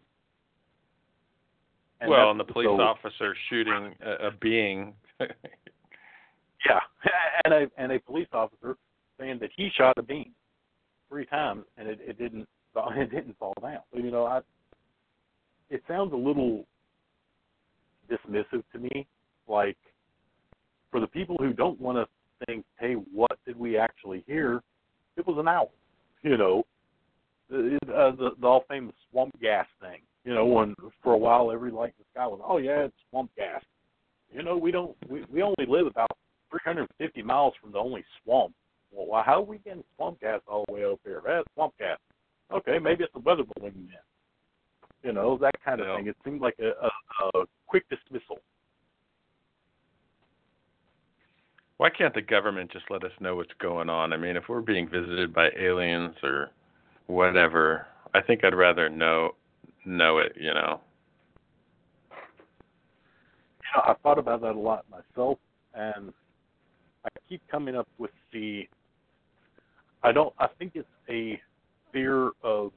And well, and the police so, officer shooting a, a being. Yeah, and a and a police officer saying that he shot a being three times and it, it didn't it didn't fall down. So, you know, I it sounds a little dismissive to me. Like, for the people who don't want to think, hey, what did we actually hear? It was an owl. You know, the, uh, the, the all famous swamp gas thing. You know, when for a while every light in the sky was, oh yeah, it's swamp gas. You know, we don't, we, we only live about three hundred fifty miles from the only swamp. Well, how are we getting swamp gas all the way up here? That's swamp gas. Okay, maybe it's a weather balloon then. You know, that kind of yeah. thing. It seemed like a, a, a quick dismissal. Why can't the government just let us know what's going on? I mean, if we're being visited by aliens or whatever, I think I'd rather know know it, you know. You know, I've thought about that a lot myself, and I keep coming up with the, I don't, I think it's a fear of,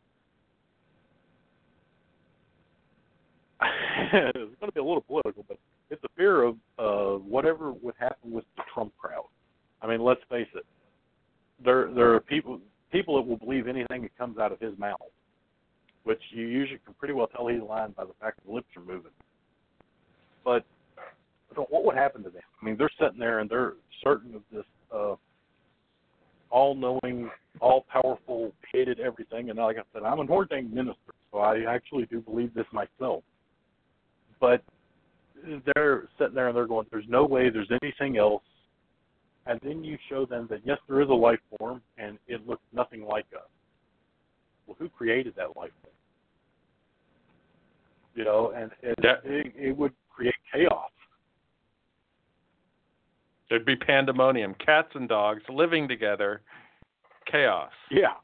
it's going to be a little political, but it's a fear of uh, whatever would happen with the Trump crowd. I mean, let's face it. There, there are people, people that will believe anything that comes out of his mouth, which you usually can pretty well tell he's lying by the fact that the lips are moving. But so what would happen to them? I mean, they're sitting there and they're certain of this uh, all-knowing, all-powerful, created everything. And like I said, I'm an ordained minister, so I actually do believe this myself. But they're sitting there and they're going, there's no way there's anything else. And then you show them that, yes, there is a life form, and it looks nothing like us. Well, who created that life form? You know, and it, Yeah. it, it would create chaos. There'd be pandemonium, cats and dogs living together, chaos. Yeah.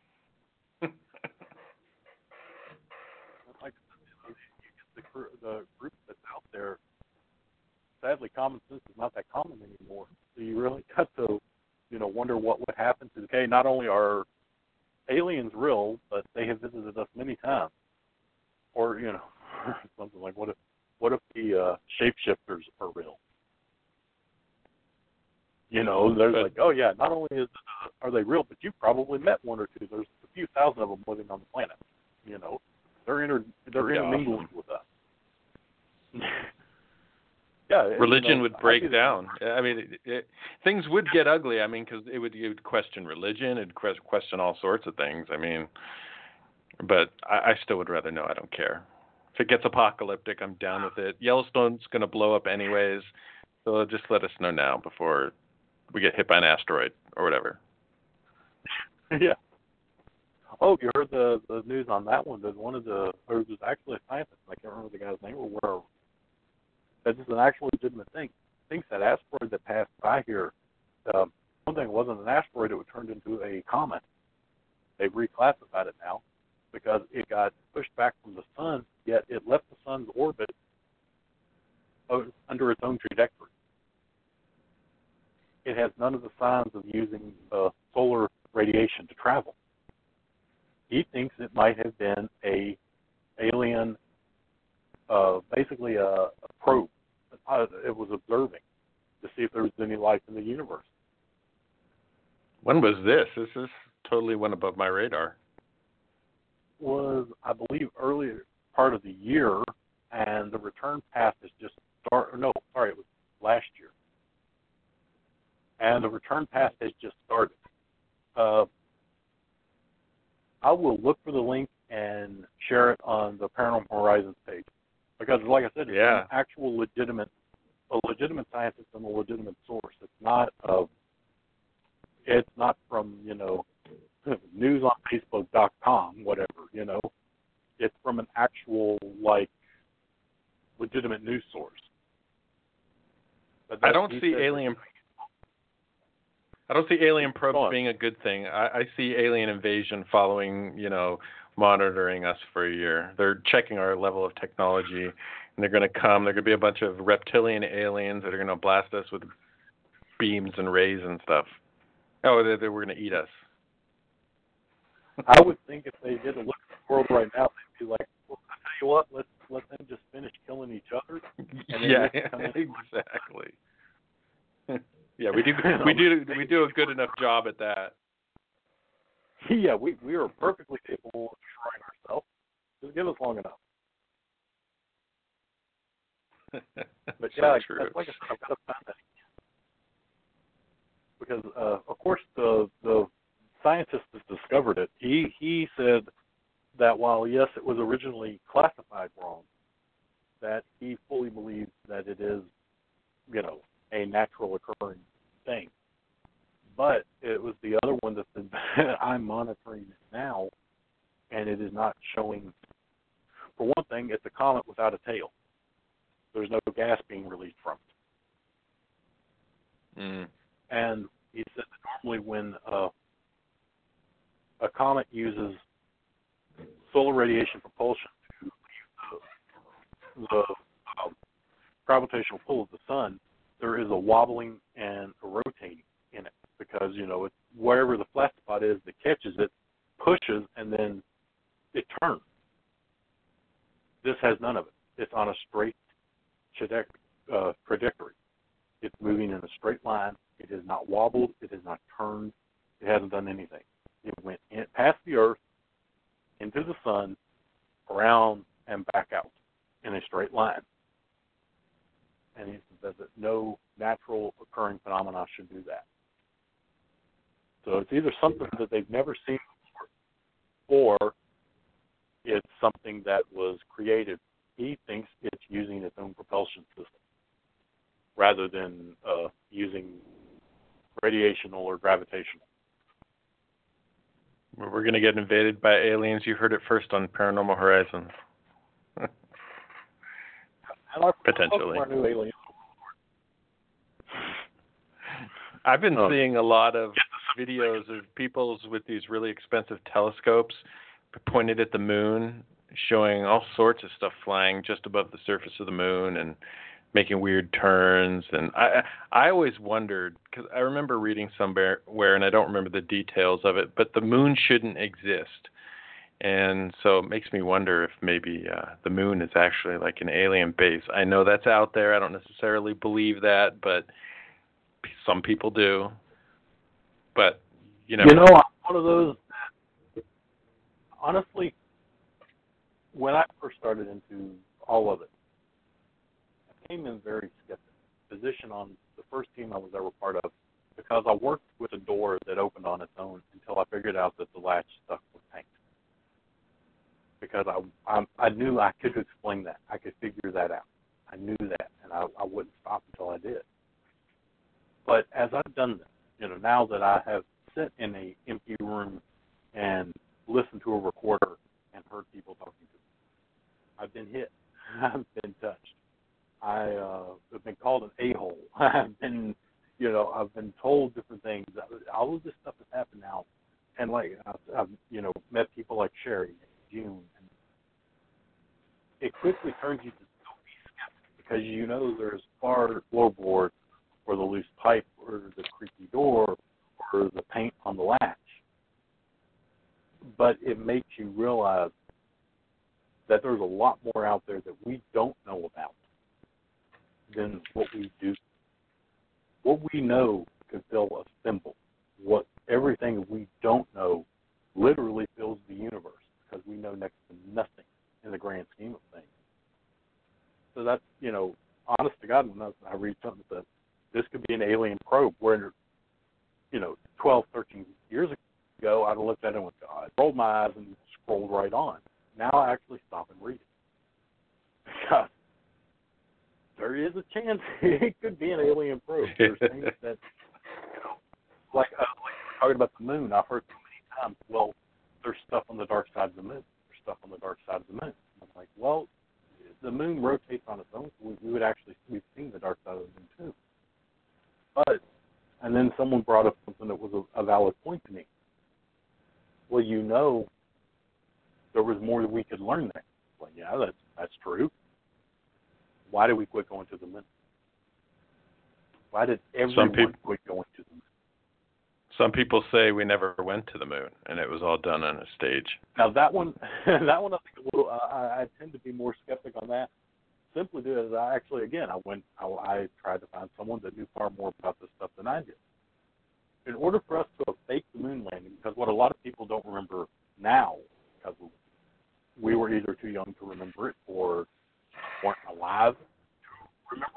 Like the, the group that's out there, sadly, common sense is not that common anymore. So you really got to, you know, wonder what would happen to, okay, not only are aliens real, but they have visited us many times. Or, you know, something like, what if, what if the uh, shapeshifters are real? You know, there's but, like, oh yeah, not only is uh, are they real, but you've probably met one or two. There's a few thousand of them living on the planet. You know, they're inter they're intermingled awesome. with us. yeah, religion you know, would break down. I mean, it, it, things would get ugly. I mean, because it would, it would question religion, it'd question all sorts of things. I mean, but I, I still would rather know. I don't care. If it gets apocalyptic, I'm down with it. Yellowstone's going to blow up anyways, so just let us know now before we get hit by an asteroid or whatever. Yeah. Oh, you heard the the news on that one? There's one of the, or there's actually a scientist, I can't remember the guy's name or where. That's just an actual legitimate thing. Thinks that asteroid that passed by here, um, one thing, it wasn't an asteroid, it was turned into a comet. They've reclassified it now because it got pushed back from the sun, yet it left the sun's orbit under its own trajectory. It has none of the signs of using uh, solar radiation to travel. He thinks it might have been a alien, uh, basically a, a probe. Uh, it was observing to see if there was any life in the universe. When was this? This is totally went above my radar. Was, I believe, earlier part of the year, and the return path is just start. No, sorry, it was last year. And the return path has just started. Uh, I will look for the link and share it on the Paranormal Horizons page, because, like I said, it's yeah. an actual legitimate, a legitimate scientist and a legitimate source. It's not, uh, it's not from you know, news on Facebook dot com, whatever. You know, it's from an actual like legitimate news source. I don't see alien. I don't see alien probes being a good thing. I, I see alien invasion following, you know, monitoring us for a year. They're checking our level of technology, and they're going to come. They're going to be a bunch of reptilian aliens that are going to blast us with beams and rays and stuff. Oh, they, they were going to eat us. I would think if they did a look at the world right now, they'd be like, well, I tell you what, let's let them just finish killing each other. And yeah, exactly. Yeah, we do we do we do a good enough job at that. Yeah, we we are perfectly capable of destroying ourselves. Just give us long enough. But so yeah, true. like I said, I've got to find that because uh, of course the the scientist that discovered it, he he said that while yes, it was originally classified wrong, that he fully believes that it is, you know, a natural occurring thing. But it was the other one that I'm monitoring now, and it is not showing. For one thing, it's a comet without a tail. There's no gas being released from it. Mm. And he said that normally when uh, a comet uses solar radiation propulsion to leave the, the um, gravitational pull of the sun, there is a wobbling and a rotating in it because, you know, it's wherever the flat spot is that catches it, pushes, and then it turns. This has none of it. It's on a straight uh, trajectory. It's moving in a straight line. It has not wobbled. It has not turned. It hasn't done anything. It went in, past the Earth, into the sun, around, and back out in a straight line. And he says that no natural occurring phenomena should do that. So it's either something that they've never seen before, or it's something that was created. He thinks it's using its own propulsion system rather than uh, using radiational or gravitational. We're going to get invaded by aliens. You heard it first on Paranormal Horizons. Potentially. Our new aliens. I've been oh. seeing a lot of videos of people with these really expensive telescopes pointed at the moon, showing all sorts of stuff flying just above the surface of the moon, and making weird turns, and I I always wondered, because I remember reading somewhere where, and I don't remember the details of it, but the moon shouldn't exist, and so it makes me wonder if maybe uh, the moon is actually like an alien base. I know that's out there. I don't necessarily believe that, but some people do. But you know, you know, I'm one of those. Honestly, when I first started into all of it, I came in very skeptical. Position on the first team I was ever part of, because I worked with a door that opened on its own until I figured out that the latch stuck with paint. Because I I, I knew I could explain that. I could figure that out. I knew that, and I, I wouldn't stop until I did. But as I've done this, you know, now that I have sat in an empty room and listened to a recorder and heard people talking to me, I've been hit. I've been touched. I uh, have been called an a-hole. I've been, you know, I've been told different things. All of this stuff has happened now, and like I've, I've you know, met people like Sherry and June, and it quickly turns you to still be skeptical, because you know there's far floorboard, or the loose pipe, or the creaky door, or the paint on the latch. But it makes you realize that there's a lot more out there that we don't know about than what we do. What we know could fill a symbol. What everything we don't know literally fills the universe, because we know next to nothing in the grand scheme of things. So that's, you know, honest to God, when I read something that this could be an alien probe, where, you know, twelve, thirteen years ago, I'd have looked at it and went, God, rolled my eyes and scrolled right on. Now I actually stop and read it. Because there is a chance it could be an alien probe. There's things that, you know, like, uh, like we're talking about the moon. I've heard so many times, well, there's stuff on the dark side of the moon. There's stuff on the dark side of the moon. I'm like, well, the moon rotates on its own, so we, we would actually, we've seen the dark side of the moon too. But, and then someone brought up something that was a, a valid point to me. Well, you know, there was more that we could learn there. Well, yeah, that's, that's true. Why did we quit going to the moon? Why did everyone people, quit going to the moon? Some people say we never went to the moon, and it was all done on a stage. Now, that one, that one, I think a little, uh, I, I tend to be more skeptic on that. Simply because I actually, again, I went, I, I tried to find someone that knew far more about this stuff than I did. In order for us to have faked the moon landing, because what a lot of people don't remember now, because we were either too young to remember it or weren't alive to remember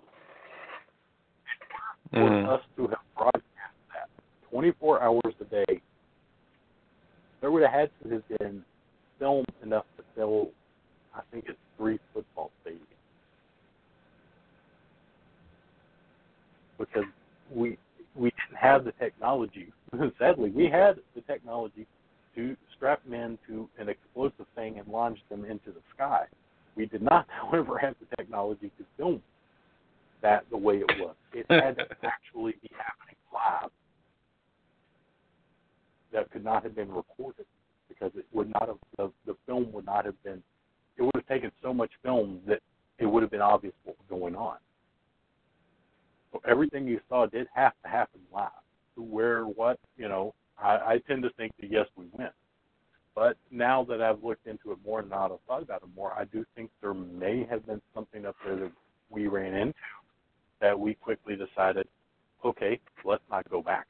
it, in order for mm. us to have broadcast that twenty-four hours a day, there would have had to have been film enough to fill, I think it's three football stadiums. Because we we didn't have the technology. Sadly, we had the technology to strap men to an explosive thing and launch them into the sky. We did not, however, have the technology to film that the way it was. It had to actually be happening live. That could not have been recorded, because it would not have, the, the film would not have been, it would have taken so much film that it would have been obvious what was going on. So everything you saw did have to happen live. Where, what, you know, I, I tend to think that yes, we went. But now that I've looked into it more and now I've thought about it more, I do think there may have been something up there that we ran into that we quickly decided, okay, let's not go back.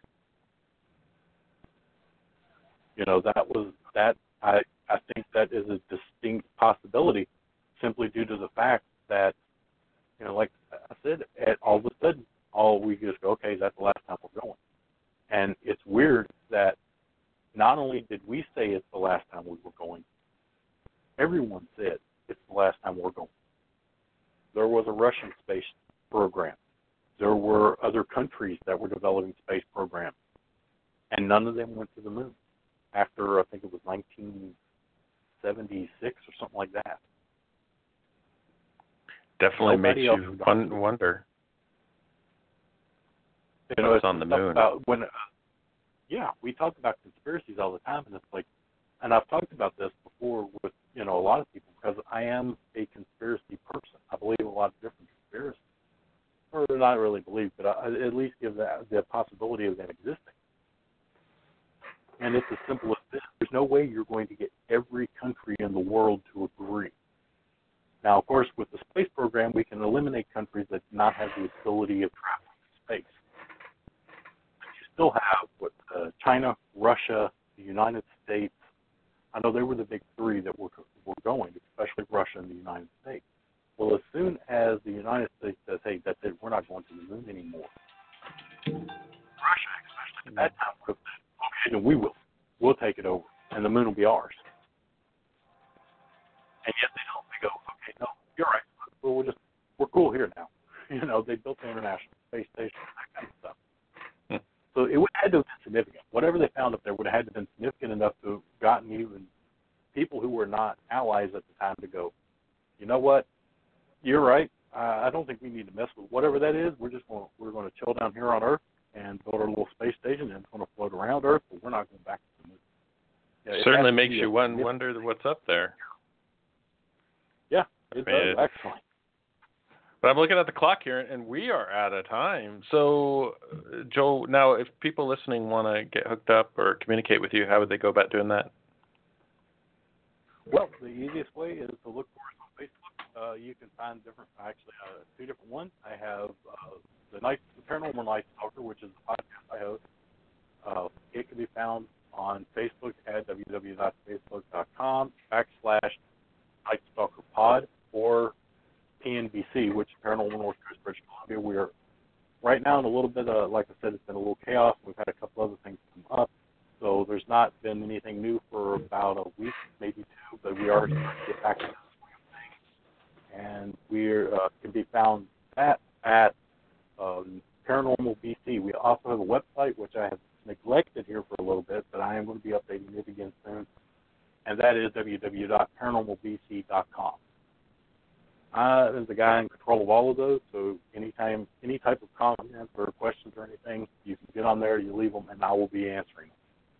You know, that was, that, I, I think that is a distinct possibility, simply due to the fact that, you know, like I said, at all of a sudden, all we just go, okay, that's the last time we're going. And it's weird that not only did we say it's the last time we were going, everyone said it's the last time we're going. There was a Russian space program. There were other countries that were developing space programs, and none of them went to the moon after, I think it was nineteen seventy-six or something like that. Definitely Nobody makes you one, wonder. You know, what's on the moon. About when, uh, yeah, we talk about conspiracies all the time, and it's like, and I've talked about this before with, you know, a lot of people, because I am a conspiracy person. I believe a lot of different not really believe, but I, at least give that the possibility of that existing. And it's as simple as this. There's no way you're going to get every country in the world to agree. Now, of course, with the space program, we can eliminate countries that do not have the ability of traveling to space. But you still have what, uh, China, Russia, the United States. I know they were the big three that were, were going, especially Russia and the United States. Well, as soon as the United States says, hey, that's it, we're not going to the moon anymore, Russia, especially at that time, would have said, okay, then we will. We'll take it over, and the moon will be ours. And yet they don't. They go, okay, no, you're right. Well, we're just, we're cool here now. You know, they built the International Space Station, that kind of stuff. Hmm. So it would have had to have been significant. Whatever they found up there would have had to have been significant enough to have gotten even people who were not allies at the time to go, you know what, you're right. Uh, I don't think we need to mess with whatever that is. We're just going to, we're going to chill down here on Earth and build our little space station, and it's going to float around Earth, but we're not going back to the moon. Yeah, certainly makes you one wonder what's up there. Yeah, it I mean, does, actually. But I'm looking at the clock here, and we are out of time. So, Joel, now if people listening want to get hooked up or communicate with you, how would they go about doing that? Well, the easiest way is to look for us on Facebook. Uh, you can find different, actually, uh, two different ones. I have uh, the Night, the Paranormal Night Stalker, which is the podcast I host. Uh, it can be found on Facebook at www.facebook.com backslash Night Stalker Pod or P N B C, which is Paranormal North Coast, British Columbia. We are right now in a little bit of, like I said, it's been a little chaos. We've had a couple other things come up. So there's not been anything new for about a week, maybe two, but we are starting to get back to the swing of things. And we uh, can be found at, at um, Paranormal B C. We also have a website, which I have neglected here for a little bit, but I am going to be updating it again soon. And that is w w w dot paranormal b c dot com. I am the guy in control of all of those, so anytime, any type of comments or questions or anything, you can get on there, you leave them, and I will be answering them.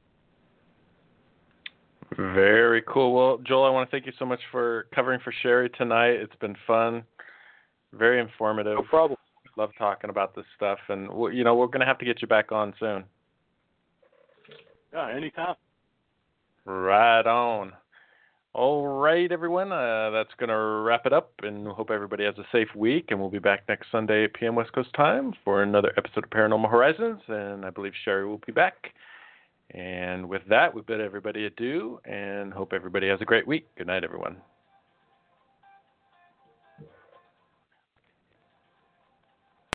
Very cool. Well, Joel, I want to thank you so much for covering for Sherry tonight. It's been fun, very informative. No problem. Love talking about this stuff, and you know we're going to have to get you back on soon. Yeah, anytime. Right on. All right, everyone. Uh, that's going to wrap it up, and we hope everybody has a safe week. And we'll be back next Sunday, eight p.m. West Coast time, for another episode of Paranormal Horizons. And I believe Sherry will be back. And with that, we bid everybody adieu and hope everybody has a great week. Good night, everyone.